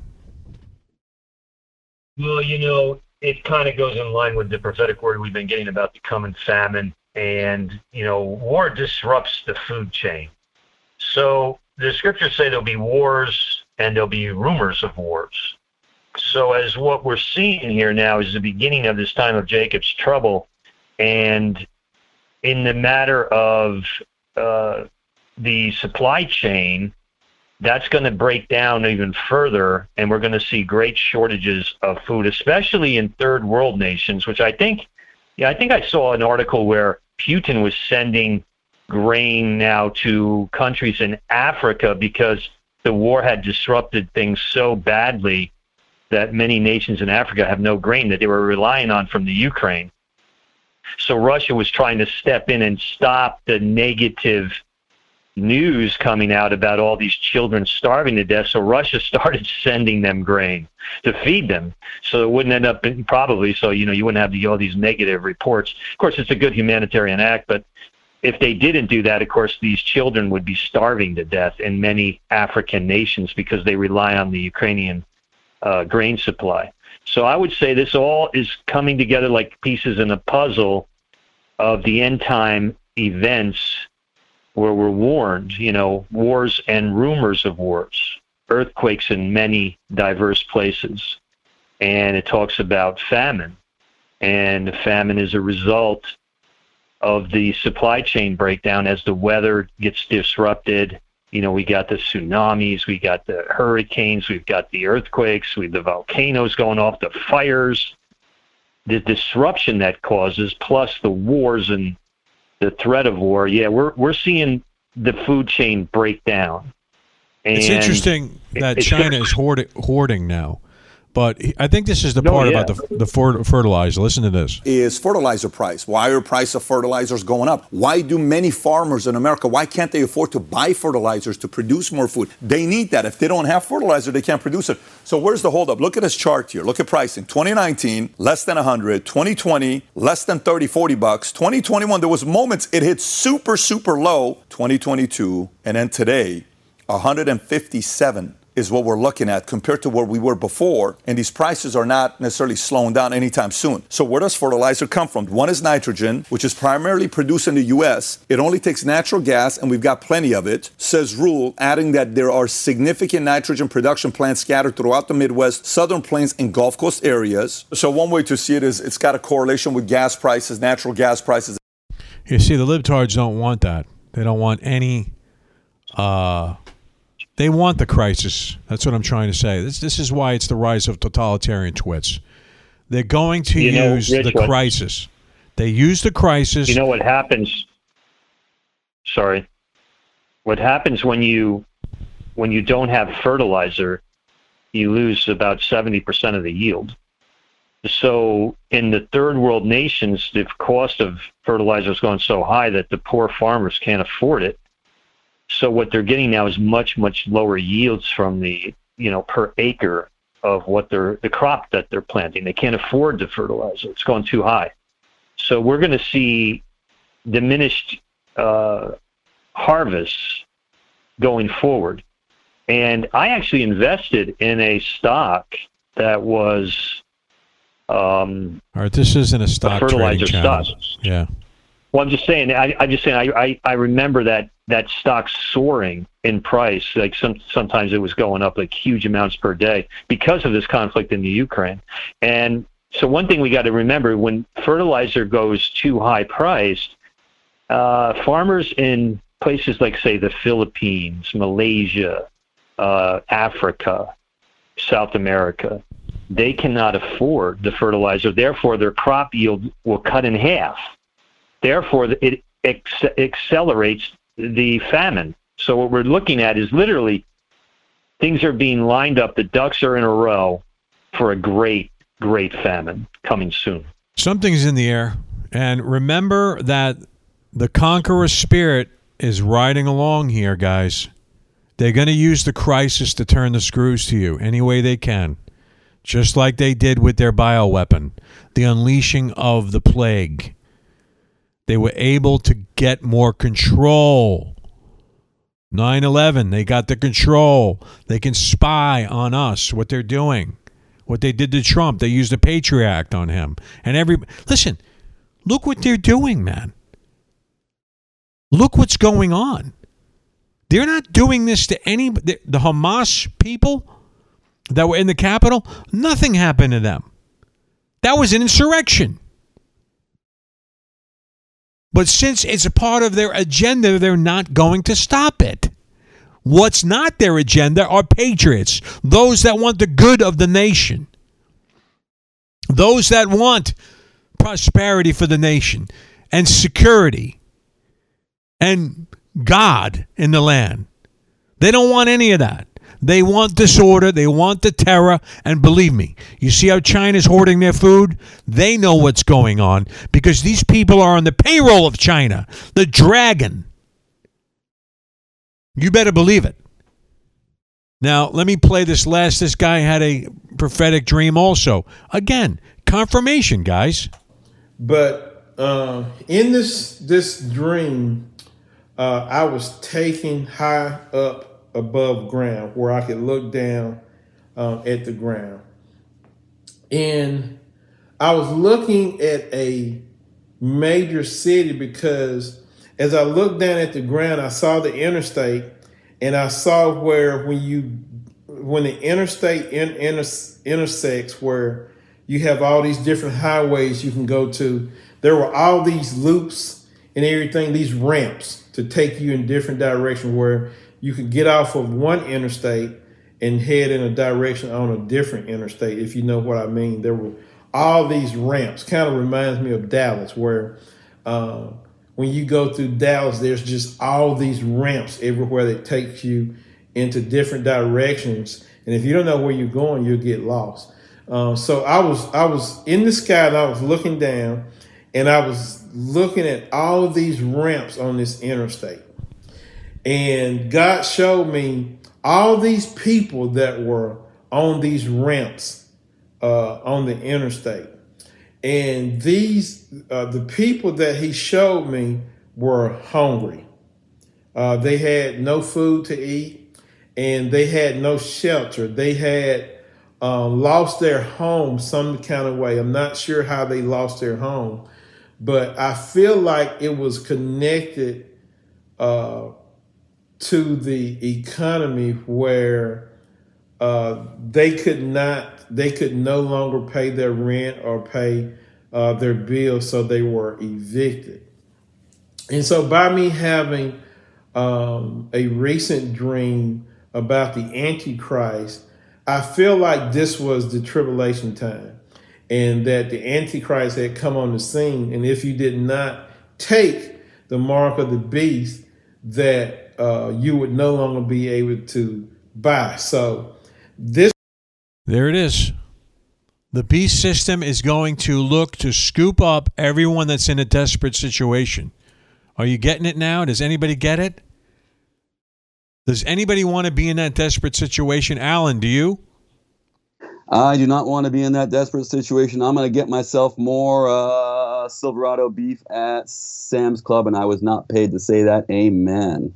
Well, you know, it kind of goes in line with the prophetic word we've been getting about the coming famine. And, you know, war disrupts the food chain. So the scriptures say there'll be wars and there'll be rumors of wars. So as what we're seeing here now is the beginning of this time of Jacob's trouble. And in the matter of uh, the supply chain, that's going to break down even further, and we're going to see great shortages of food, especially in third world nations, which I think, yeah, I think I saw an article where Putin was sending grain now to countries in Africa because the war had disrupted things so badly that many nations in Africa have no grain that they were relying on from the Ukraine. So Russia was trying to step in and stop the negative news coming out about all these children starving to death. So Russia started sending them grain to feed them. So it wouldn't end up in, probably, so, you know, you wouldn't have the, all these negative reports. Of course, it's a good humanitarian act, but if they didn't do that, of course, these children would be starving to death in many African nations because they rely on the Ukrainian uh, grain supply. So I would say this all is coming together like pieces in a puzzle of the end time events where we're warned, you know, wars and rumors of wars, earthquakes in many diverse places. And it talks about famine. And the famine is a result of the supply chain breakdown as the weather gets disrupted. You know, we got the tsunamis, we got the hurricanes, we've got the earthquakes, we have the volcanoes going off, the fires, the disruption that causes, plus the wars and the threat of war. Yeah, we're we're seeing the food chain break down. And it's interesting that it, China is hoarding, hoarding now. But I think this is the No, part yeah. about the the fer- fertilizer. Listen to this. Is fertilizer price. Why are price of fertilizers going up? Why do many farmers in America, why can't they afford to buy fertilizers to produce more food? They need that. If they don't have fertilizer, they can't produce it. So where's the holdup? Look at this chart here. Look at pricing. twenty nineteen, less than one hundred. twenty twenty, less than thirty, forty bucks. twenty twenty-one, there was moments it hit super, super low. twenty twenty-two, and then today, one hundred fifty-seven. is what we're looking at compared to where we were before. And these prices are not necessarily slowing down anytime soon. So where does fertilizer come from? One is nitrogen, which is primarily produced in the U S. It only takes natural gas, and we've got plenty of it, says Rule, adding that there are significant nitrogen production plants scattered throughout the Midwest, Southern Plains, and Gulf Coast areas. So one way to see it is it's got a correlation with gas prices, natural gas prices. You see, the libtards don't want that. They don't want any... Uh, they want the crisis. That's what I'm trying to say. This this is why it's the rise of totalitarian twits. They're going to You know, use Rich, the what- crisis. They use the crisis. You know what happens? Sorry. What happens when you when you don't have fertilizer? You lose about seventy percent of the yield. So in the third world nations, the cost of fertilizer has gone so high that the poor farmers can't afford it. So what they're getting now is much, much lower yields from the, you know, per acre of what they're, the crop that they're planting. They can't afford the fertilizer. It's gone too high. So we're going to see diminished uh, harvests going forward. And I actually invested in a stock that was um, All right, this isn't a stock fertilizer trading channel. stock. Yeah. Well, I'm just saying. I, I'm just saying. I, I, I remember that that stock soaring in price. Like some sometimes it was going up like huge amounts per day because of this conflict in the Ukraine. And so one thing we got to remember: when fertilizer goes too high priced, uh, farmers in places like, say, the Philippines, Malaysia, uh, Africa, South America, they cannot afford the fertilizer. Therefore, their crop yield will cut in half. Therefore, it ex- accelerates the famine. So what we're looking at is literally things are being lined up. The ducks are in a row for a great, great famine coming soon. Something's in the air. And remember that the conqueror spirit is riding along here, guys. They're going to use the crisis to turn the screws to you any way they can, just like they did with their bioweapon, the unleashing of the plague. They were able to get more control. nine eleven, they got the control. They can spy on us, what they're doing. What they did to Trump, they used the Patriot Act on him. And every listen, look what they're doing, man. Look what's going on. They're not doing this to any, the, the Hamas people that were in the Capitol. Nothing happened to them. That was an insurrection. But since it's a part of their agenda, they're not going to stop it. What's not their agenda are patriots, those that want the good of the nation, those that want prosperity for the nation and security and God in the land. They don't want any of that. They want disorder. They want the terror. And believe me, you see how China's hoarding their food? They know what's going on because these people are on the payroll of China, the dragon. You better believe it. Now, let me play this last. This guy had a prophetic dream also. Again, confirmation, guys. But uh, in this this dream, uh, I was taken high up above ground where I could look down um, at the ground. And I was looking at a major city because as I looked down at the ground, I saw the interstate and I saw where when you when the interstate in, inter, intersects where you have all these different highways you can go to, there were all these loops and everything, these ramps to take you in different directions where you could get off of one interstate and head in a direction on a different interstate, if you know what I mean. There were all these ramps. Kind of reminds me of Dallas, where uh, when you go through Dallas, there's just all these ramps everywhere that takes you into different directions. And if you don't know where you're going, you'll get lost. Uh, so I was I was in the sky and I was looking down and I was looking at all of these ramps on this interstate. And God showed me all these people that were on these ramps uh, on the interstate. And these, uh, the people that he showed me were hungry. Uh, they had no food to eat. and they had no shelter. They had um, lost their home some kind of way. I'm not sure how they lost their home, but I feel like it was connected uh, to the economy where uh, they could not, they could no longer pay their rent or pay uh, their bills, so they were evicted. And so by me having um, a recent dream about the Antichrist, I feel like this was the tribulation time and that the Antichrist had come on the scene. And if you did not take the mark of the beast, that uh, you would no longer be able to buy. So this. There it is. The beast system is going to look to scoop up everyone that's in a desperate situation. Are you getting it now? Does anybody get it? Does anybody want to be in that desperate situation? Alan, do you? I do not want to be in that desperate situation. I'm going to get myself more uh, Silverado beef at Sam's Club, and I was not paid to say that. Amen.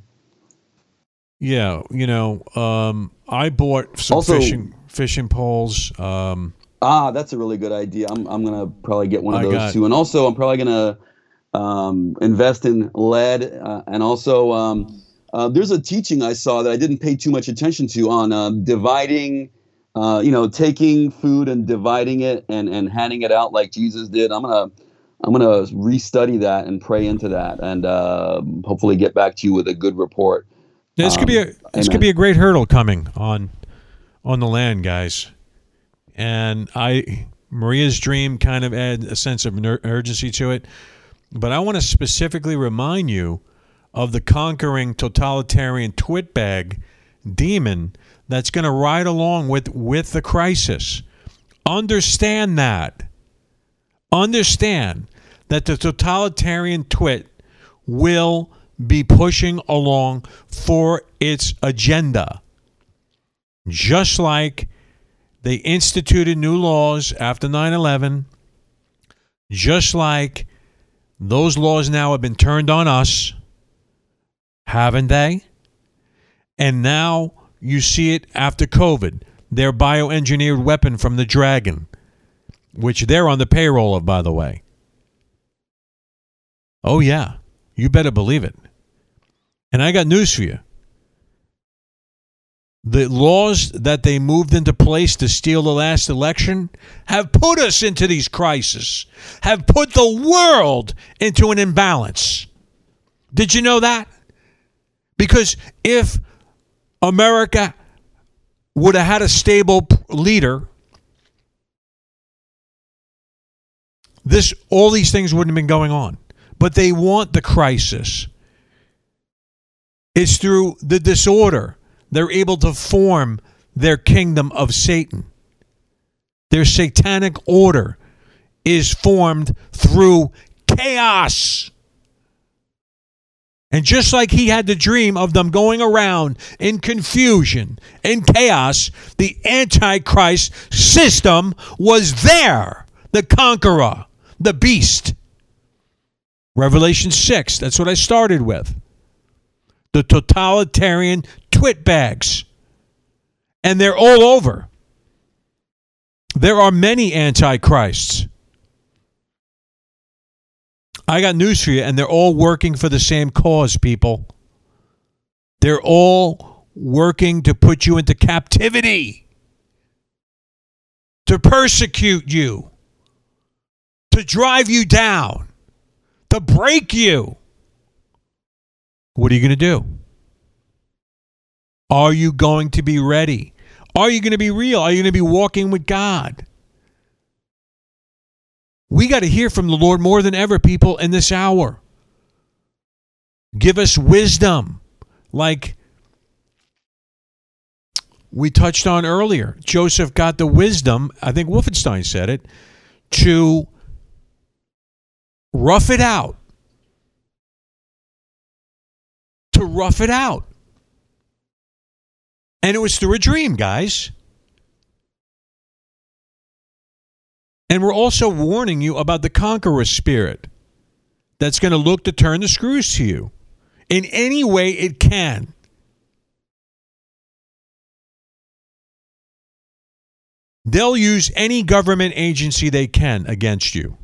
Yeah, you know, um, I bought some also, fishing fishing poles. Um, ah, that's a really good idea. I'm I'm going to probably get one of I those got, too. And also, I'm probably going to um, invest in lead. Uh, and also, um, uh, there's a teaching I saw that I didn't pay too much attention to on uh, dividing. Uh, you know, taking food and dividing it and, and handing it out like Jesus did. I'm gonna I'm gonna restudy that and pray into that, and uh, hopefully get back to you with a good report. This um, could be a this amen. could be a great hurdle coming on on the land, guys. And I Maria's dream kind of add a sense of urgency to it, but I want to specifically remind you of the conquering totalitarian twitbag demon that's going to ride along with, with the crisis. Understand that. Understand that the totalitarian twit will be pushing along for its agenda. Just like they instituted new laws after nine eleven, just like those laws now have been turned on us, haven't they? And now you see it after COVID, their bioengineered weapon from the Dragon, which they're on the payroll of, by the way. Oh, yeah. You better believe it. And I got news for you. The laws that they moved into place to steal the last election have put us into these crises, have put the world into an imbalance. Did you know that? Because if America would have had a stable leader, this all these things wouldn't have been going on. But they want the crisis. It's through the disorder they're able to form their kingdom of Satan. Their satanic order is formed through chaos. And just like he had the dream of them going around in confusion and chaos, the Antichrist system was there, the conqueror, the beast. Revelation six, that's what I started with. The totalitarian twitbags. And they're all over. There are many antichrists. I got news for you, and they're all working for the same cause, people. They're all working to put you into captivity, to persecute you, to drive you down, to break you. What are you going to do? Are you going to be ready? Are you going to be real? Are you going to be walking with God? We got to hear from the Lord more than ever, people, in this hour. Give us wisdom, like we touched on earlier. Joseph got the wisdom, I think Wolfenstein said it, to rough it out. To rough it out. And it was through a dream, guys. And we're also warning you about the conqueror spirit that's going to look to turn the screws to you in any way it can. They'll use any government agency they can against you.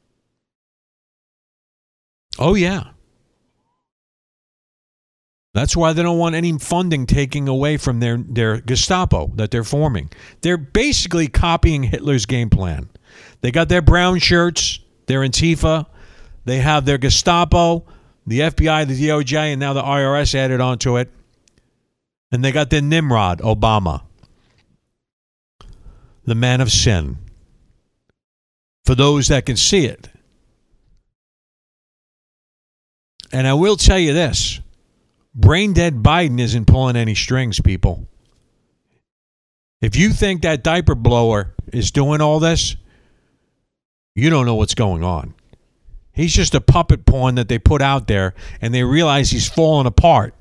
Oh, yeah. That's why they don't want any funding taking away from their, their Gestapo that they're forming. They're basically copying Hitler's game plan. They got their brown shirts, their Antifa, they have their Gestapo, the F B I, the D O J, and now the I R S added onto it. And they got their Nimrod, Obama, the man of sin, for those that can see it. And I will tell you this, brain dead Biden isn't pulling any strings, people. If you think that diaper blower is doing all this, you don't know what's going on. He's just a puppet pawn that they put out there, and they realize he's falling apart.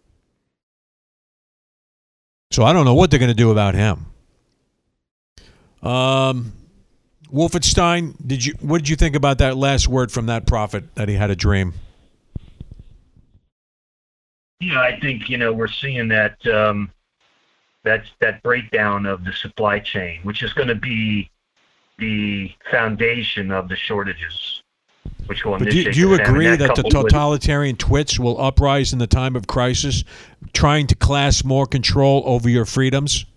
So I don't know what they're going to do about him. Um, Wolfenstein, did you? What did you think about that last word from that prophet that he had a dream? Yeah, I think, you know, we're seeing that um, that that breakdown of the supply chain, which is going to be the foundation of the shortages, which will But initiate. do, do you the famine. agree that the coupled with- totalitarian twits will uprise in the time of crisis, trying to class more control over your freedoms?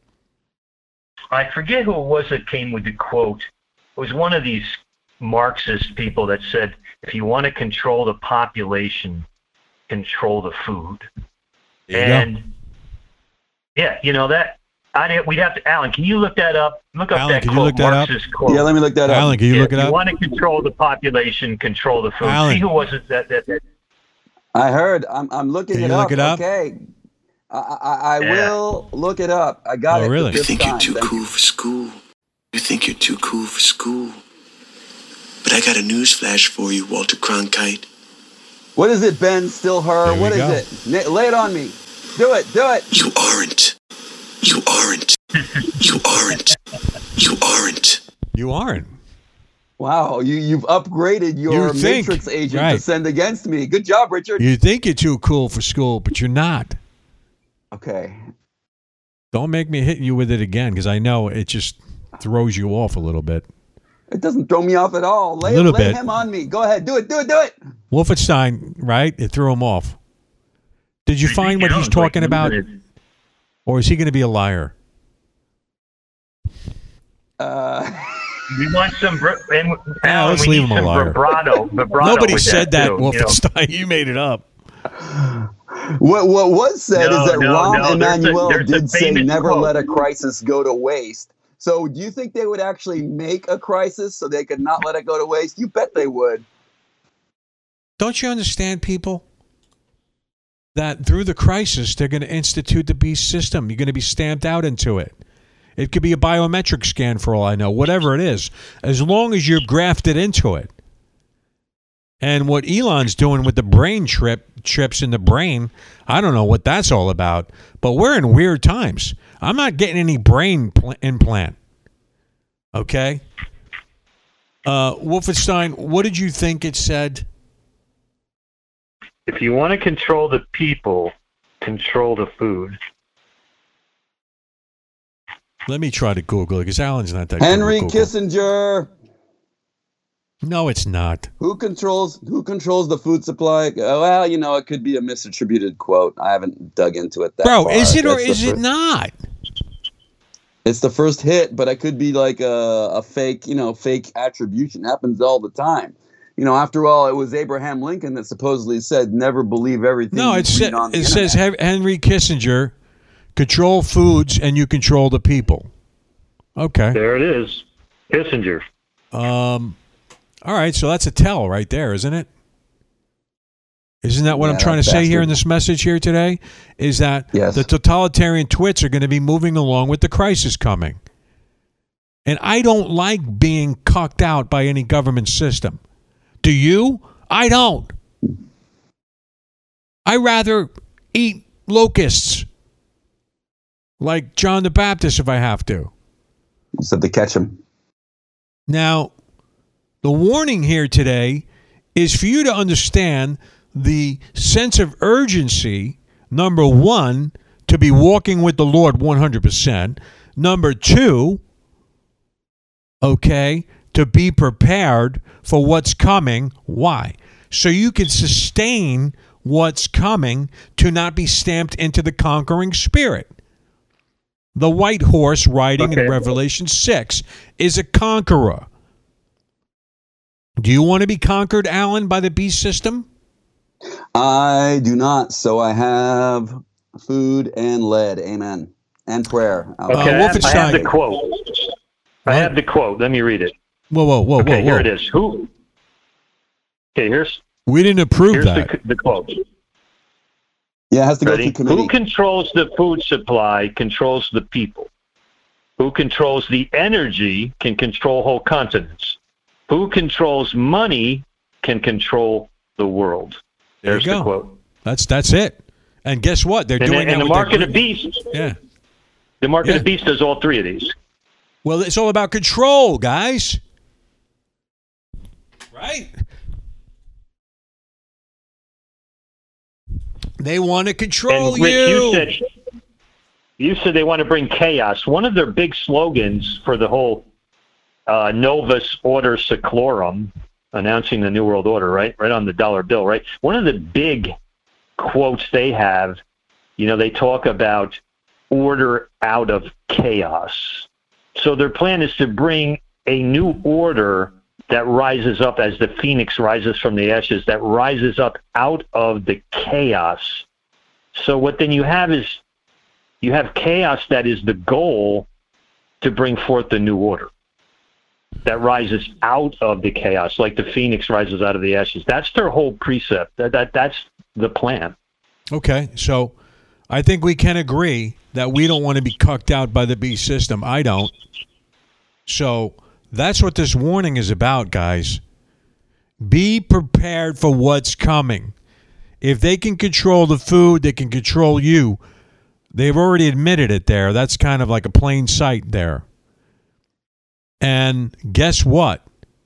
I forget who it was that came with the quote. It was one of these Marxist people that said, if you want to control the population, control the food. There you and go. yeah, you know that I didn't, we'd have to. Alan, can you look that up? Look up Alan, that can you quote. look that up? Marxist quote. Yeah, let me look that up. Alan, can you Yeah, look it if up? you want to control the population, control the food. Alan. See who was it that that, that I heard. I'm, I'm looking Can it you up. look it up? Okay. I, I, I Yeah. will look it up. I got Oh, it. really? the You fifth think you're time. too Thank cool you. for school. You think you're too cool for school. But I got a news flash for you, Walter Cronkite. What is it, Ben? Still her? There we What is go. it? Na- lay it on me. Do it. Do it. You aren't. You aren't. You aren't. You aren't. You aren't. Wow, you, you've upgraded your You think, Matrix agent right. to send against me. Good job, Richard. You think you're too cool for school, but you're not. Okay. Don't make me hit you with it again, because I know it just throws you off a little bit. It doesn't throw me off at all. Lay, Little lay bit. him on me. Go ahead. Do it. Do it. Do it. Wolfenstein, right? It threw him off. Did you find what You know, he's it's like talking about? losing it. Or is he going to be a liar? Uh, We want some. Br- and, Yeah, Alan, let's we leave need him a some liar. Vibrato, vibrato Nobody with said that, too, you know. Wolfenstein. You made it up. what what was said No, is that no, Rahm no, there's a- Emanuel there's a did say famous never quote. let a crisis go to waste. So do you think they would actually make a crisis so they could not let it go to waste? You bet they would. Don't you understand, people? That through the crisis, they're going to institute the beast system. You're going to be stamped out into it. It could be a biometric scan for all I know, whatever it is, as long as you're grafted into it. And what Elon's doing with the brain trip, chips in the brain, I don't know what that's all about. But we're in weird times. I'm not getting any brain pl- implant. Okay? Uh, Wolfenstein, what did you think it said? If you want to control the people, control the food. Let me try to Google it, because Alan's not that Henry good at Google. Kissinger. No, it's not. Who controls who controls the food supply? Uh, well, you know, it could be a misattributed quote. I haven't dug into it that Bro, far. is it or That's the is it fir- not? It's the first hit, but it could be like a, a fake, you know, fake attribution. Happens all the time. You know, after all, it was Abraham Lincoln that supposedly said, "Never believe everything." No, you it, sa- read on the it says internet." Hen- Henry Kissinger, control foods and you control the people. Okay. There it is. Kissinger. Um, all right, so that's a tell right there, isn't it? Isn't that what Yeah, I'm trying that to say here bastard. in this message here today? Is that Yes. the totalitarian twits are going to be moving along with the crisis coming. And I don't like being cucked out by any government system. Do you? I don't. I rather eat locusts like John the Baptist if I have to. Said to catch him. Now, the warning here today is for you to understand the sense of urgency, number one, to be walking with the Lord one hundred percent. Number two, okay, to be prepared for what's coming. Why? So you can sustain what's coming, to not be stamped into the conquering spirit. The white horse riding Okay. in Revelation six is a conqueror. Do you want to be conquered, Alan, by the beast system? I do not. So I have food and lead. Amen. And prayer. Okay, Uh, I, have, I have Wolfenstein. the quote. I have the quote. Let me read it. Whoa, whoa, whoa, Okay, whoa, whoa. here it is. Who? Okay, here's We didn't approve here's that. the, the quote. Yeah, it has to go Ready? through committee. Who controls the food supply controls the people. Who controls the energy can control whole continents. Who controls money can control the world. There There's you go. the quote. That's that's it. And guess what? They're And, doing the- and that the with mark their of the group- beast. Yeah. The mark Yeah. of the beast does all three of these. Well, it's all about control, guys. Right? They want to control And Rich, you. you said you said they want to bring chaos. One of their big slogans for the whole uh, Novus Order Seclorum, announcing the New World Order, right, right on the dollar bill, right. One of the big quotes they have, you know, they talk about order out of chaos. So their plan is to bring a new order that rises up as the phoenix rises from the ashes, that rises up out of the chaos. So what then you have is you have chaos that is the goal to bring forth the new order that rises out of the chaos, like the phoenix rises out of the ashes. That's their whole precept. That, that That's the plan. Okay, so I think we can agree that we don't want to be cucked out by the beast system. I don't. So that's what this warning is about, guys. Be prepared for what's coming. If they can control the food, they can control you. They've already admitted it there. That's kind of like a plain sight there. And guess what?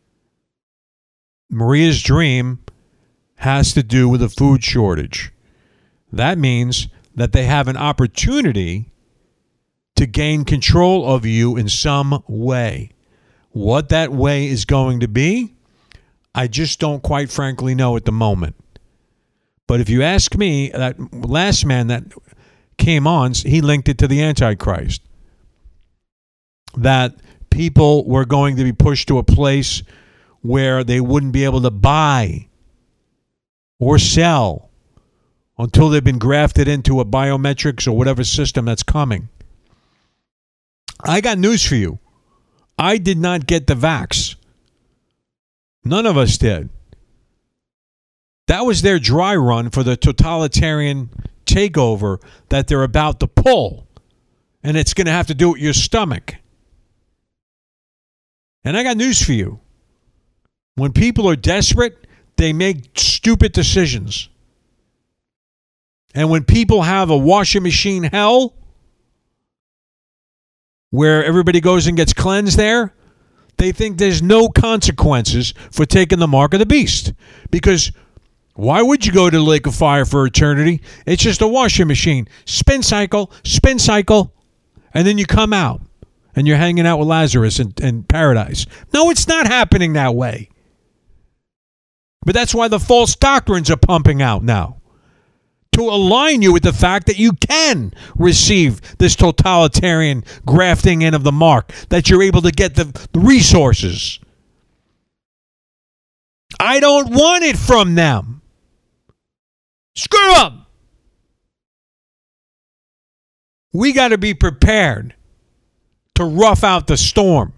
Maria's dream has to do with a food shortage. That means that they have an opportunity to gain control of you in some way. What that way is going to be, I just don't quite frankly know at the moment. But if you ask me, that last man that came on, he linked it to the Antichrist. That people were going to be pushed to a place where they wouldn't be able to buy or sell until they've been grafted into a biometrics or whatever system that's coming. I got news for you. I did not get the vax. None of us did. That was their dry run for the totalitarian takeover that they're about to pull. And it's going to have to do with your stomach. And I got news for you. When people are desperate, they make stupid decisions. And when people have a washing machine hell, where everybody goes and gets cleansed there, they think there's no consequences for taking the mark of the beast. Because why would you go to the lake of fire for eternity? It's just a washing machine. Spin cycle, spin cycle, and then you come out and you're hanging out with Lazarus in, in paradise. No, it's not happening that way. But that's why the false doctrines are pumping out now, to align you with the fact that you can receive this totalitarian grafting in of the mark, that you're able to get the, the resources. I don't want it from them. Screw them. We got to be prepared to rough out the storm.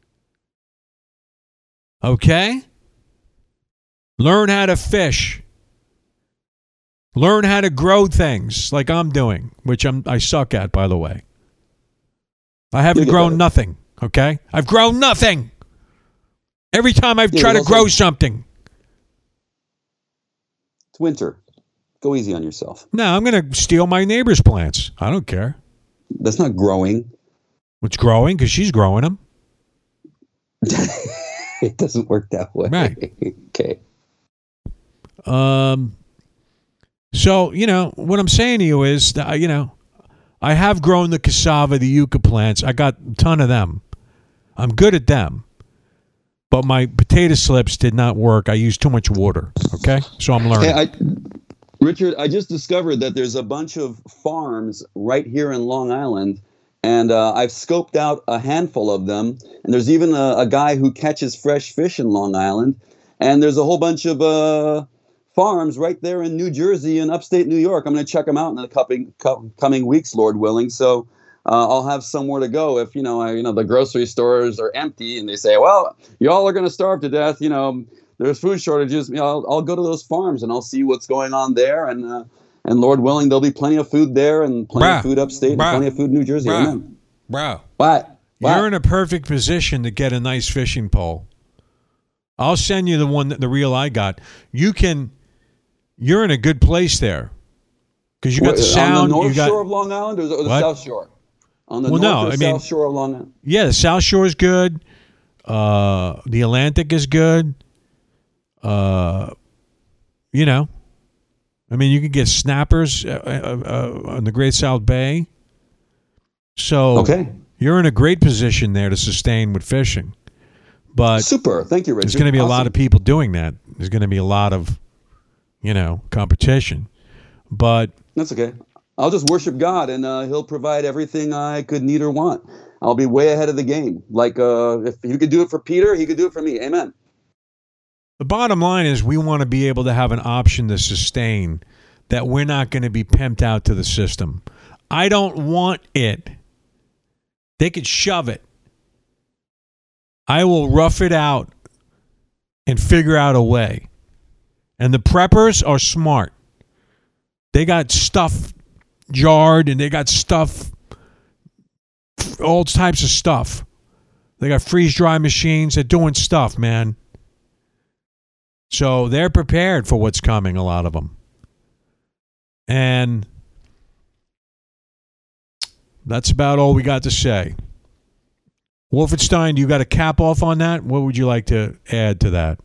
Okay? Learn how to fish. Learn how to grow things like I'm doing, which I'm, I suck at, by the way. I haven't grown nothing, okay? I've grown nothing. Every time I've Yeah, tried to also- grow something. It's winter. Go easy on yourself. No, I'm going to steal my neighbor's plants. I don't care. That's not growing. It's growing because she's growing them. It doesn't work that way. Right. Okay. Um. So, you know, what I'm saying to you is that, you know, I have grown the cassava, the yucca plants. I got a ton of them. I'm good at them. But my potato slips did not work. I used too much water. Okay? So I'm learning. Hey, I, Richard, I just discovered that there's a bunch of farms right here in Long Island, and uh, I've scoped out a handful of them. And there's even a, a guy who catches fresh fish in Long Island. And there's a whole bunch of uh, farms right there in New Jersey and upstate New York. I'm going to check them out in the coming, coming weeks, Lord willing. So Uh, I'll have somewhere to go if, you know, I, you know, the grocery stores are empty and they say, well, y'all are going to starve to death. You know, there's food shortages. You know, I'll, I'll go to those farms and I'll see what's going on there. And, uh, and Lord willing, there'll be plenty of food there and plenty Bruh. of food upstate and Bruh. plenty of food in New Jersey. Bruh. Amen. Bro. What? What? You're in a perfect position to get a nice fishing pole. I'll send you the one, that, the reel I got. You can, you're in a good place there. Because you got What, the sound. on the north you got, shore of Long Island or the, or the What? south shore? On the Well, north no, or I south mean- shore of Long Island? Yeah, the South Shore is good. Uh, the Atlantic is good. Uh, you know, I mean, you can get snappers uh, uh, uh, on the Great South Bay. So Okay. you're in a great position there to sustain with fishing. But Super. Thank you, Richard. there's going to be a lot Awesome. of people doing that. There's going to be a lot of, you know, competition. But That's okay. I'll just worship God, and uh, He'll provide everything I could need or want. I'll be way ahead of the game. Like uh, if He could do it for Peter, He could do it for me. Amen. the bottom line is we want to be able to have an option to sustain that we're not going to be pimped out to the system. I don't want it. They could shove it. I will rough it out and figure out a way. And the preppers are smart. They got stuff jarred and they got stuff, all types of stuff. They got freeze-dry machines. They're doing stuff, man. So they're prepared for what's coming, a lot of them. And that's about all we got to say. Wolfenstein, do you got a cap off on that? What would you like to add to that?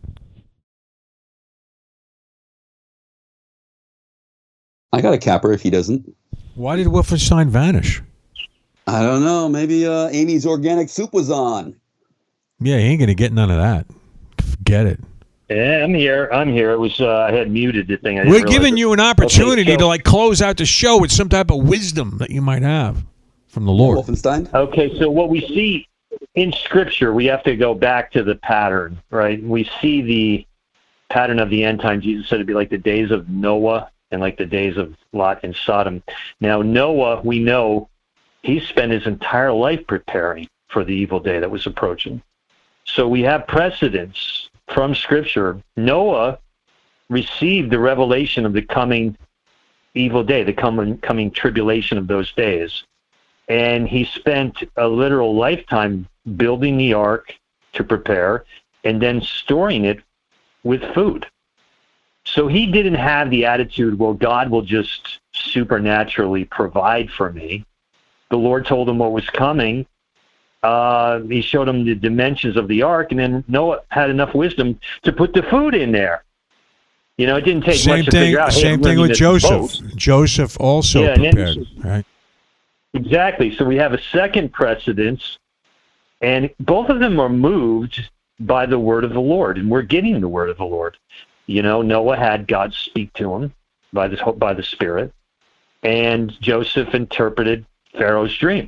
I got a capper if he doesn't. Why did Wolfenstein vanish? I don't know. Maybe uh, Amy's organic soup was on. Yeah, he ain't going to get none of that. Forget it. Yeah, I'm here. I'm here. It was uh, I had muted the thing. I didn't We're realize giving it. you an opportunity Okay, so- to like close out the show with some type of wisdom that you might have from the Lord. Wolfenstein. Okay, so what we see in Scripture, we have to go back to the pattern, right? We see the pattern of the end time. Jesus said it'd be like the days of Noah and like the days of Lot and Sodom. Now, Noah, we know he spent his entire life preparing for the evil day that was approaching. So we have precedents from Scripture. Noah received the revelation of the coming evil day, the coming, coming tribulation of those days. And he spent a literal lifetime building the ark to prepare and then storing it with food. So he didn't have the attitude, well, God will just supernaturally provide for me. The Lord told him what was coming. Uh, he showed him the dimensions of the ark, and then Noah had enough wisdom to put the food in there. You know, it didn't take Same much to thing, figure out. Hey, same I'm thing learning with this Joseph. boat. Joseph also Yeah, and then- prepared, right? Exactly. So we have a second precedence, and both of them are moved by the word of the Lord, and we're getting the word of the Lord. You know, Noah had God speak to him by the, by the Spirit, and Joseph interpreted Pharaoh's dream.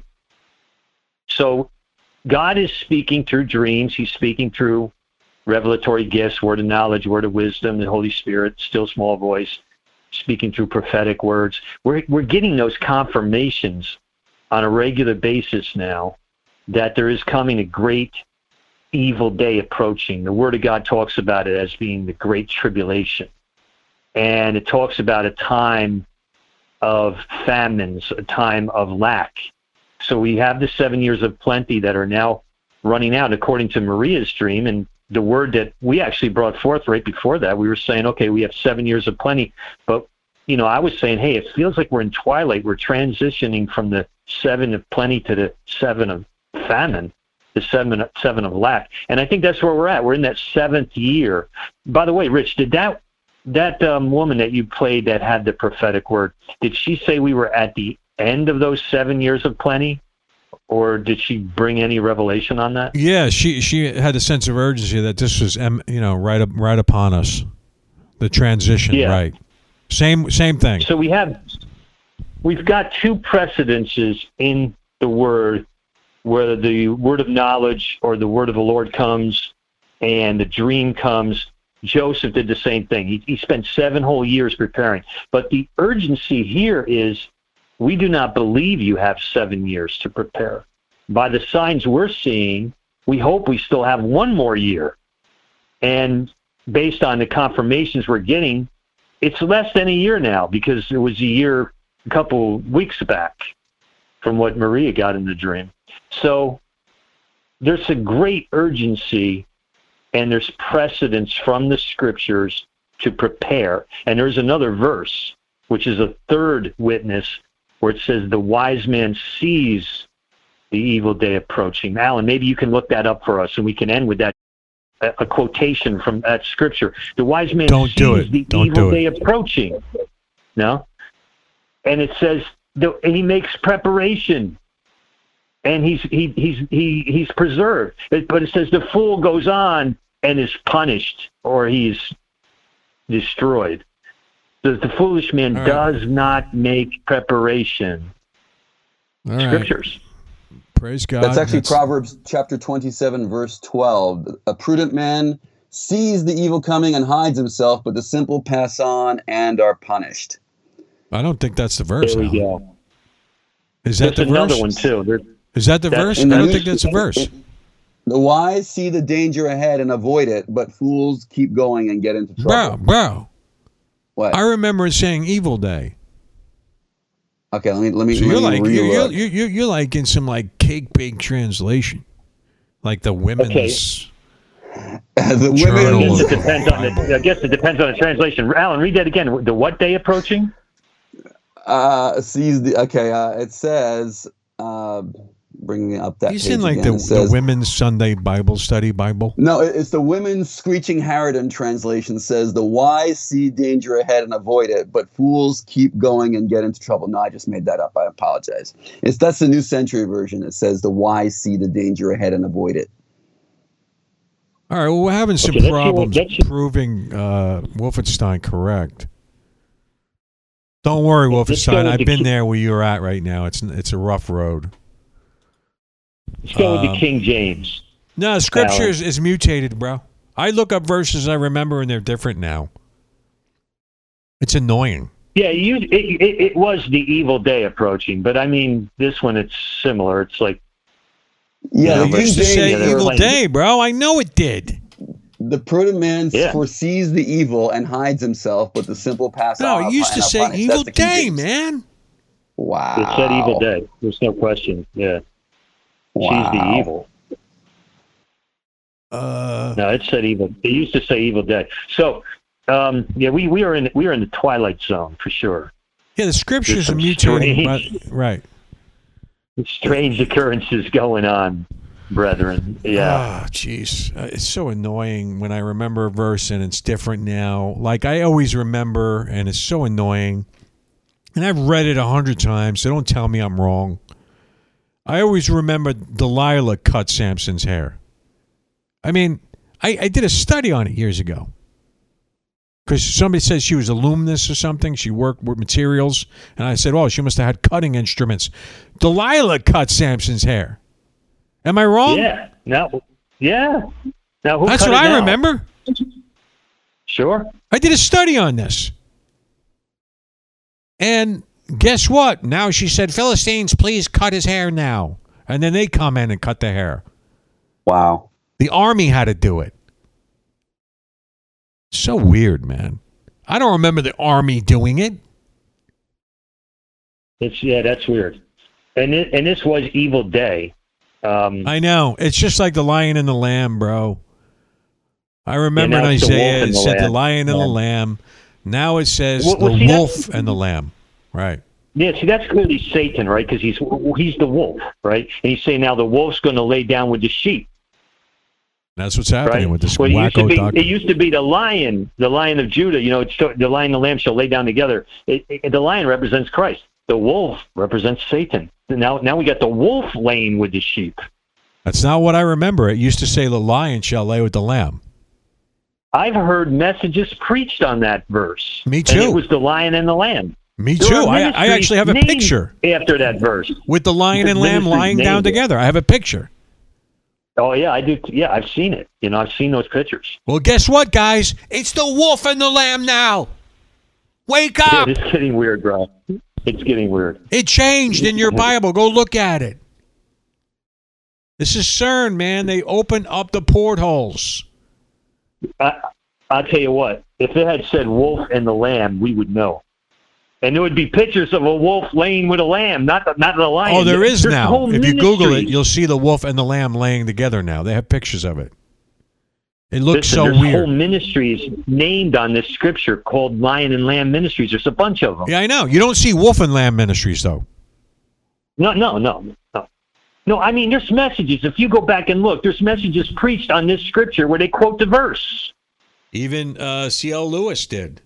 So God is speaking through dreams. He's speaking through revelatory gifts, word of knowledge, word of wisdom, the Holy Spirit, still small voice, speaking through prophetic words. We're, we're getting those confirmations on a regular basis now that there is coming a great evil day approaching. The Word of God talks about it as being the great tribulation. And it talks about a time of famines, a time of lack. So we have the seven years of plenty that are now running out according to Maria's dream. And the word that we actually brought forth right before that, we were saying, okay, we have seven years of plenty. But, you know, I was saying, hey, it feels like we're in twilight. We're transitioning from the seven of plenty to the seven of famine, the seven, seven of lack. And I think that's where we're at. We're in that seventh year. By the way, Rich, did that that um, woman that you played that had the prophetic word, did she say we were at the end of those seven years of plenty? or did she bring any revelation on that? Yeah, she she had a sense of urgency that this was, um, you know, right up right upon us, the transition. Yeah. Right. Same same thing. So we have, we've got two precedences in the Word, where the word of knowledge or the word of the Lord comes, and the dream comes. Joseph did the same thing. He, he spent seven whole years preparing. But the urgency here is, we do not believe you have seven years to prepare. By the signs we're seeing, we hope we still have one more year. And based on the confirmations we're getting, it's less than a year now, because it was a year a couple weeks back from what Maria got in the dream. So there's a great urgency, and there's precedence from the scriptures to prepare. And there's another verse, which is a third witness, where it says the wise man sees the evil day approaching. Alan, maybe you can look that up for us, and we can end with that, a, a quotation from that scripture. The wise man Don't sees do it. the Don't evil do day it. approaching. No? And it says, the, and he makes preparation. And he's he he's he he's preserved. But it says the fool goes on and is punished, or he's destroyed. The, the foolish man right. does not make preparation. All right. Scriptures. Praise God. That's actually Proverbs chapter twenty-seven, verse twelve. A prudent man sees the evil coming and hides himself, but the simple pass on and are punished. I don't think that's the verse. There we Alan. go. Is that There's the another verse? one too. There, Is that the That's verse? I in the don't news- think that's a verse. The wise see the danger ahead and avoid it, but fools keep going and get into Bro, trouble. bro. What? I remember it saying evil day. Okay, let me let me. So let you're me like you're, re-look. you're, you're, you're like in some like cake bake translation, like the women's. the Journal women. I guess of it depends on the. I guess it depends on the translation. Alan, read that again. The what day approaching? Uh, sees the okay. Uh, it says, uh, bringing up that. He's page in like again, the, it says, the women's Sunday Bible study Bible. No, it- it's the Women's Screeching Harridan translation. Says the wise see danger ahead and avoid it, but fools keep going and get into trouble. No, I just made that up. I apologize. It's that's the New Century version. It says the wise see the danger ahead and avoid it. All right. Well, we're having some Okay, let's see what- problems let's see- proving uh, Wolfenstein correct. Don't worry, Let's go Wolfenstein. with I've the been key- there where you're at right now. It's it's a rough road. Let's go with Um, the King James. No, scripture is, is mutated, bro. I look up verses I remember, and they're different now. It's annoying. Yeah, you, it, it, it was the evil day approaching, but I mean, this one, it's similar. It's like, Yeah, It the used to King say James, they were evil like- day, bro. I know it did. the prudent man Yeah. foresees the evil and hides himself, but the simple pass No, on. it used to and are say punished. evil That's the King day, James. man. Wow. it said evil day. There's no question. Yeah. She's the Wow. evil. Uh, No, it said evil. It used to say evil day. So, um, yeah, we, we are in we are in the twilight zone for sure. yeah, the scriptures There's are some mutating. strange- But, right. Strange occurrences going on, brethren. Yeah. Ah, jeez. Uh, it's so annoying when I remember a verse and it's different now. Like I always remember, and it's so annoying. And I've read it a hundred times, so don't tell me I'm wrong. I always remember Delilah cut Samson's hair. I mean, I, I did a study on it years ago. Because somebody said she was a luminous or something. She worked with materials. And I said, oh, she must have had cutting instruments. Delilah cut Samson's hair. Am I wrong? Yeah. Now, yeah. Now, who That's cut what it I now? remember. Sure. I did a study on this. And guess what? Now she said, Philistines, please cut his hair now. And then they come in and cut the hair. Wow. The army had to do it. So weird, man. I don't remember the army doing it. It's yeah, that's weird. And it, and this was evil day. Um, I know. It's just like the lion and the lamb, bro. I remember now in it's the wolf Isaiah and it the said the lamb. lion and the Yeah. lamb. Now it says Well, well, the see, that's- wolf and the lamb. Right. yeah, see, that's clearly Satan, right? Because he's he's the wolf, right? And he's saying now the wolf's going to lay down with the sheep. That's what's happening Right. with this well, it used to wacko be doctrine. it used to be the lion, the lion of Judah. You know, it's the lion and the lamb shall lay down together. It, it, the lion represents Christ. The wolf represents Satan. now now we got the wolf laying with the sheep. That's not what I remember. It used to say the lion shall lay with the lamb. I've heard messages preached on that verse. Me too. And it was the lion and the lamb. Me There too. are I, I ministries actually have a named picture after that verse with the lion and lamb Ministries lying down named it. together. I have a picture. Oh yeah, I do. Yeah, I've seen it. You know, I've seen those pictures. Well, guess what, guys? It's the wolf and the lamb now. Wake Yeah, up! it's getting weird, bro. It's getting weird. It changed in your Bible. Go look at it. This is CERN, man. They open up the portholes. I, I'll tell you what. If it had said wolf and the lamb, we would know. And there would be pictures of a wolf laying with a lamb, not the, not the lion. Oh, there is There's now. whole If you Google it, ministries. you'll see the wolf and the lamb laying together now. They have pictures of it. It looks Listen, so there's weird. whole ministries named on this scripture called Lion and Lamb Ministries. There's a bunch of them. Yeah, I know. You don't see wolf and lamb ministries, though. No, no, no, no. No, I mean, there's messages. If you go back and look, there's messages preached on this scripture where they quote the verse. Even uh, C L Lewis did.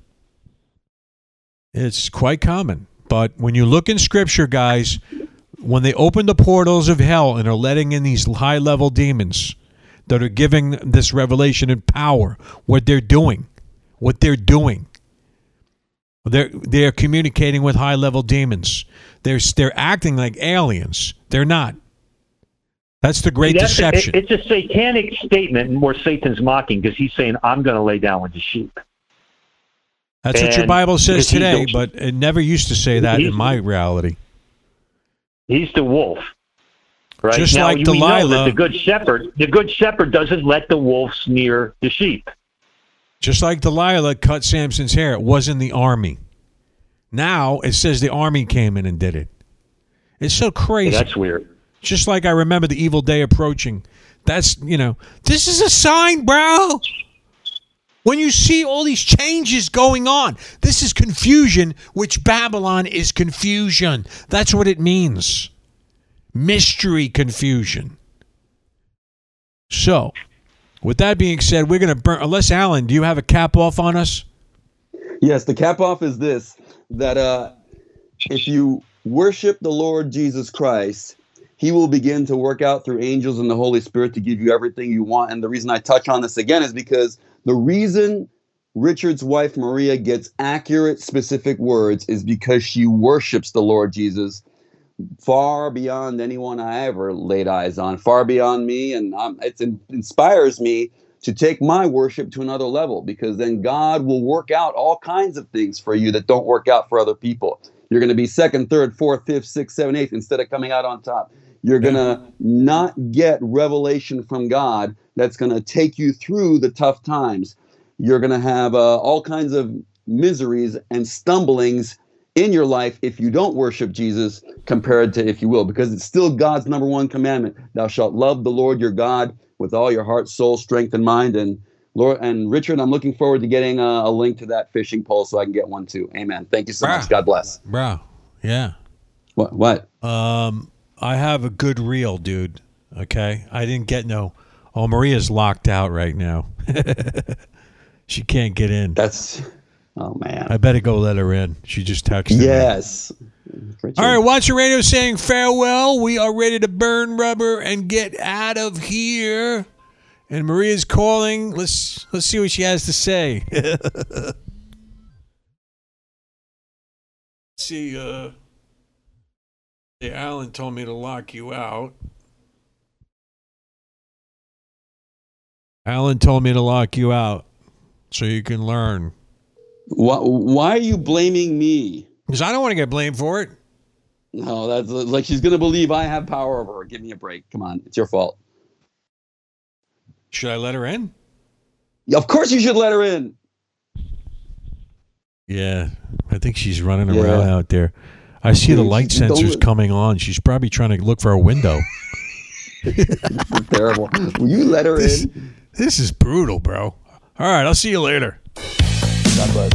It's quite common. But when you look in Scripture, guys, when they open the portals of hell and are letting in these high-level demons that are giving this revelation and power, what they're doing, what they're doing, they're they're communicating with high-level demons. They're they're acting like aliens. They're not. That's the great That's a- deception. it- it's a satanic statement where Satan's mocking because he's saying, I'm going to lay down with the sheep. That's what your And Bible says because he's today, the- but it never used to say that in my reality. He's the wolf. Right? Just now, like we know Delilah- that the good shepherd, the good shepherd doesn't let the wolves near the sheep. Just like Delilah cut Samson's hair, it wasn't the army. Now it says the army came in and did it. It's so crazy. That's weird. Just like I remember the evil day approaching. That's, you know, this is a sign, bro. When you see all these changes going on, this is confusion, which Babylon is confusion. That's what it means. Mystery confusion. So, with that being said, we're going to burn. Unless, Alan, do you have a cap off on us? Yes, the cap off is this, that uh, if you worship the Lord Jesus Christ, he will begin to work out through angels and the Holy Spirit to give you everything you want. And the reason I touch on this again is because the reason Richard's wife, Maria, gets accurate, specific words is because she worships the Lord Jesus far beyond anyone I ever laid eyes on, far beyond me. And um, it inspires me to take my worship to another level, because then God will work out all kinds of things for you that don't work out for other people. You're going to be second, third, fourth, fifth, sixth, seventh, eighth instead of coming out on top. You're going to not get revelation from God that's going to take you through the tough times. You're going to have uh, all kinds of miseries and stumblings in your life if you don't worship Jesus compared to if you will, because it's still God's number one commandment. Thou shalt love the Lord your God with all your heart, soul, strength, and mind. And Lord and Richard, I'm looking forward to getting a, a link to that fishing pole so I can get one too. Amen. Thank you so Bruh. much. God bless. Bro, yeah. What? What? Um, I have a good reel, dude. Okay? I didn't get no... Oh, Maria's locked out right now. She can't get in. That's... Oh, man. I better go let her in. She just texted Yes. me. All right, Watch Your Radio saying farewell. We are ready to burn rubber and get out of here. And Maria's calling. Let's let's see what she has to say. Let's see, uh, yeah, Alan told me to lock you out. Alan told me to lock you out so you can learn. Why, why are you blaming me? Because I don't want to get blamed for it. No, that's like she's going to believe I have power over her. Give me a break. Come on. It's your fault. Should I let her in? Of course you should let her in. Yeah, I think she's running Yeah. around out there. I see the Dude, light she- don't sensors let- coming on. She's probably trying to look for a window. Terrible. Will you let her This, in? this is brutal, bro. All right, I'll see you later. God bless.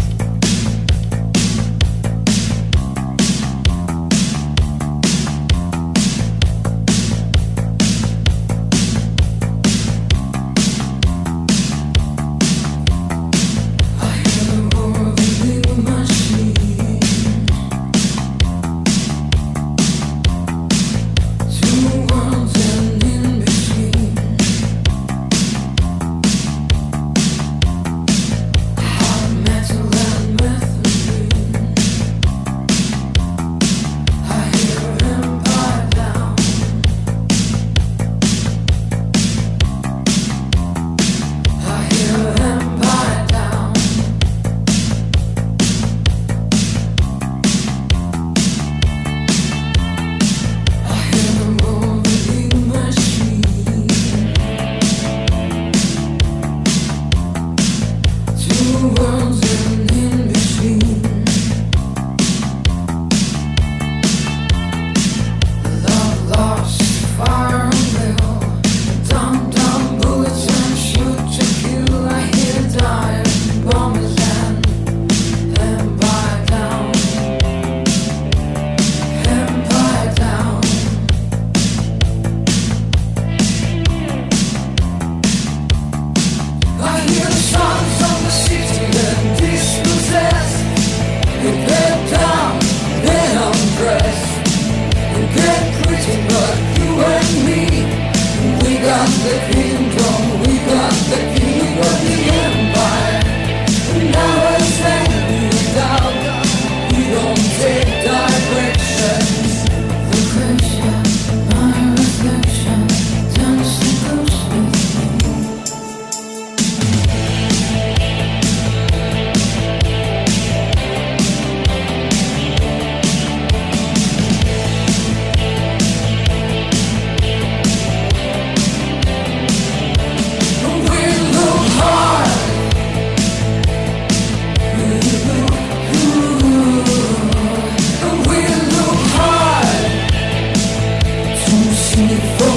For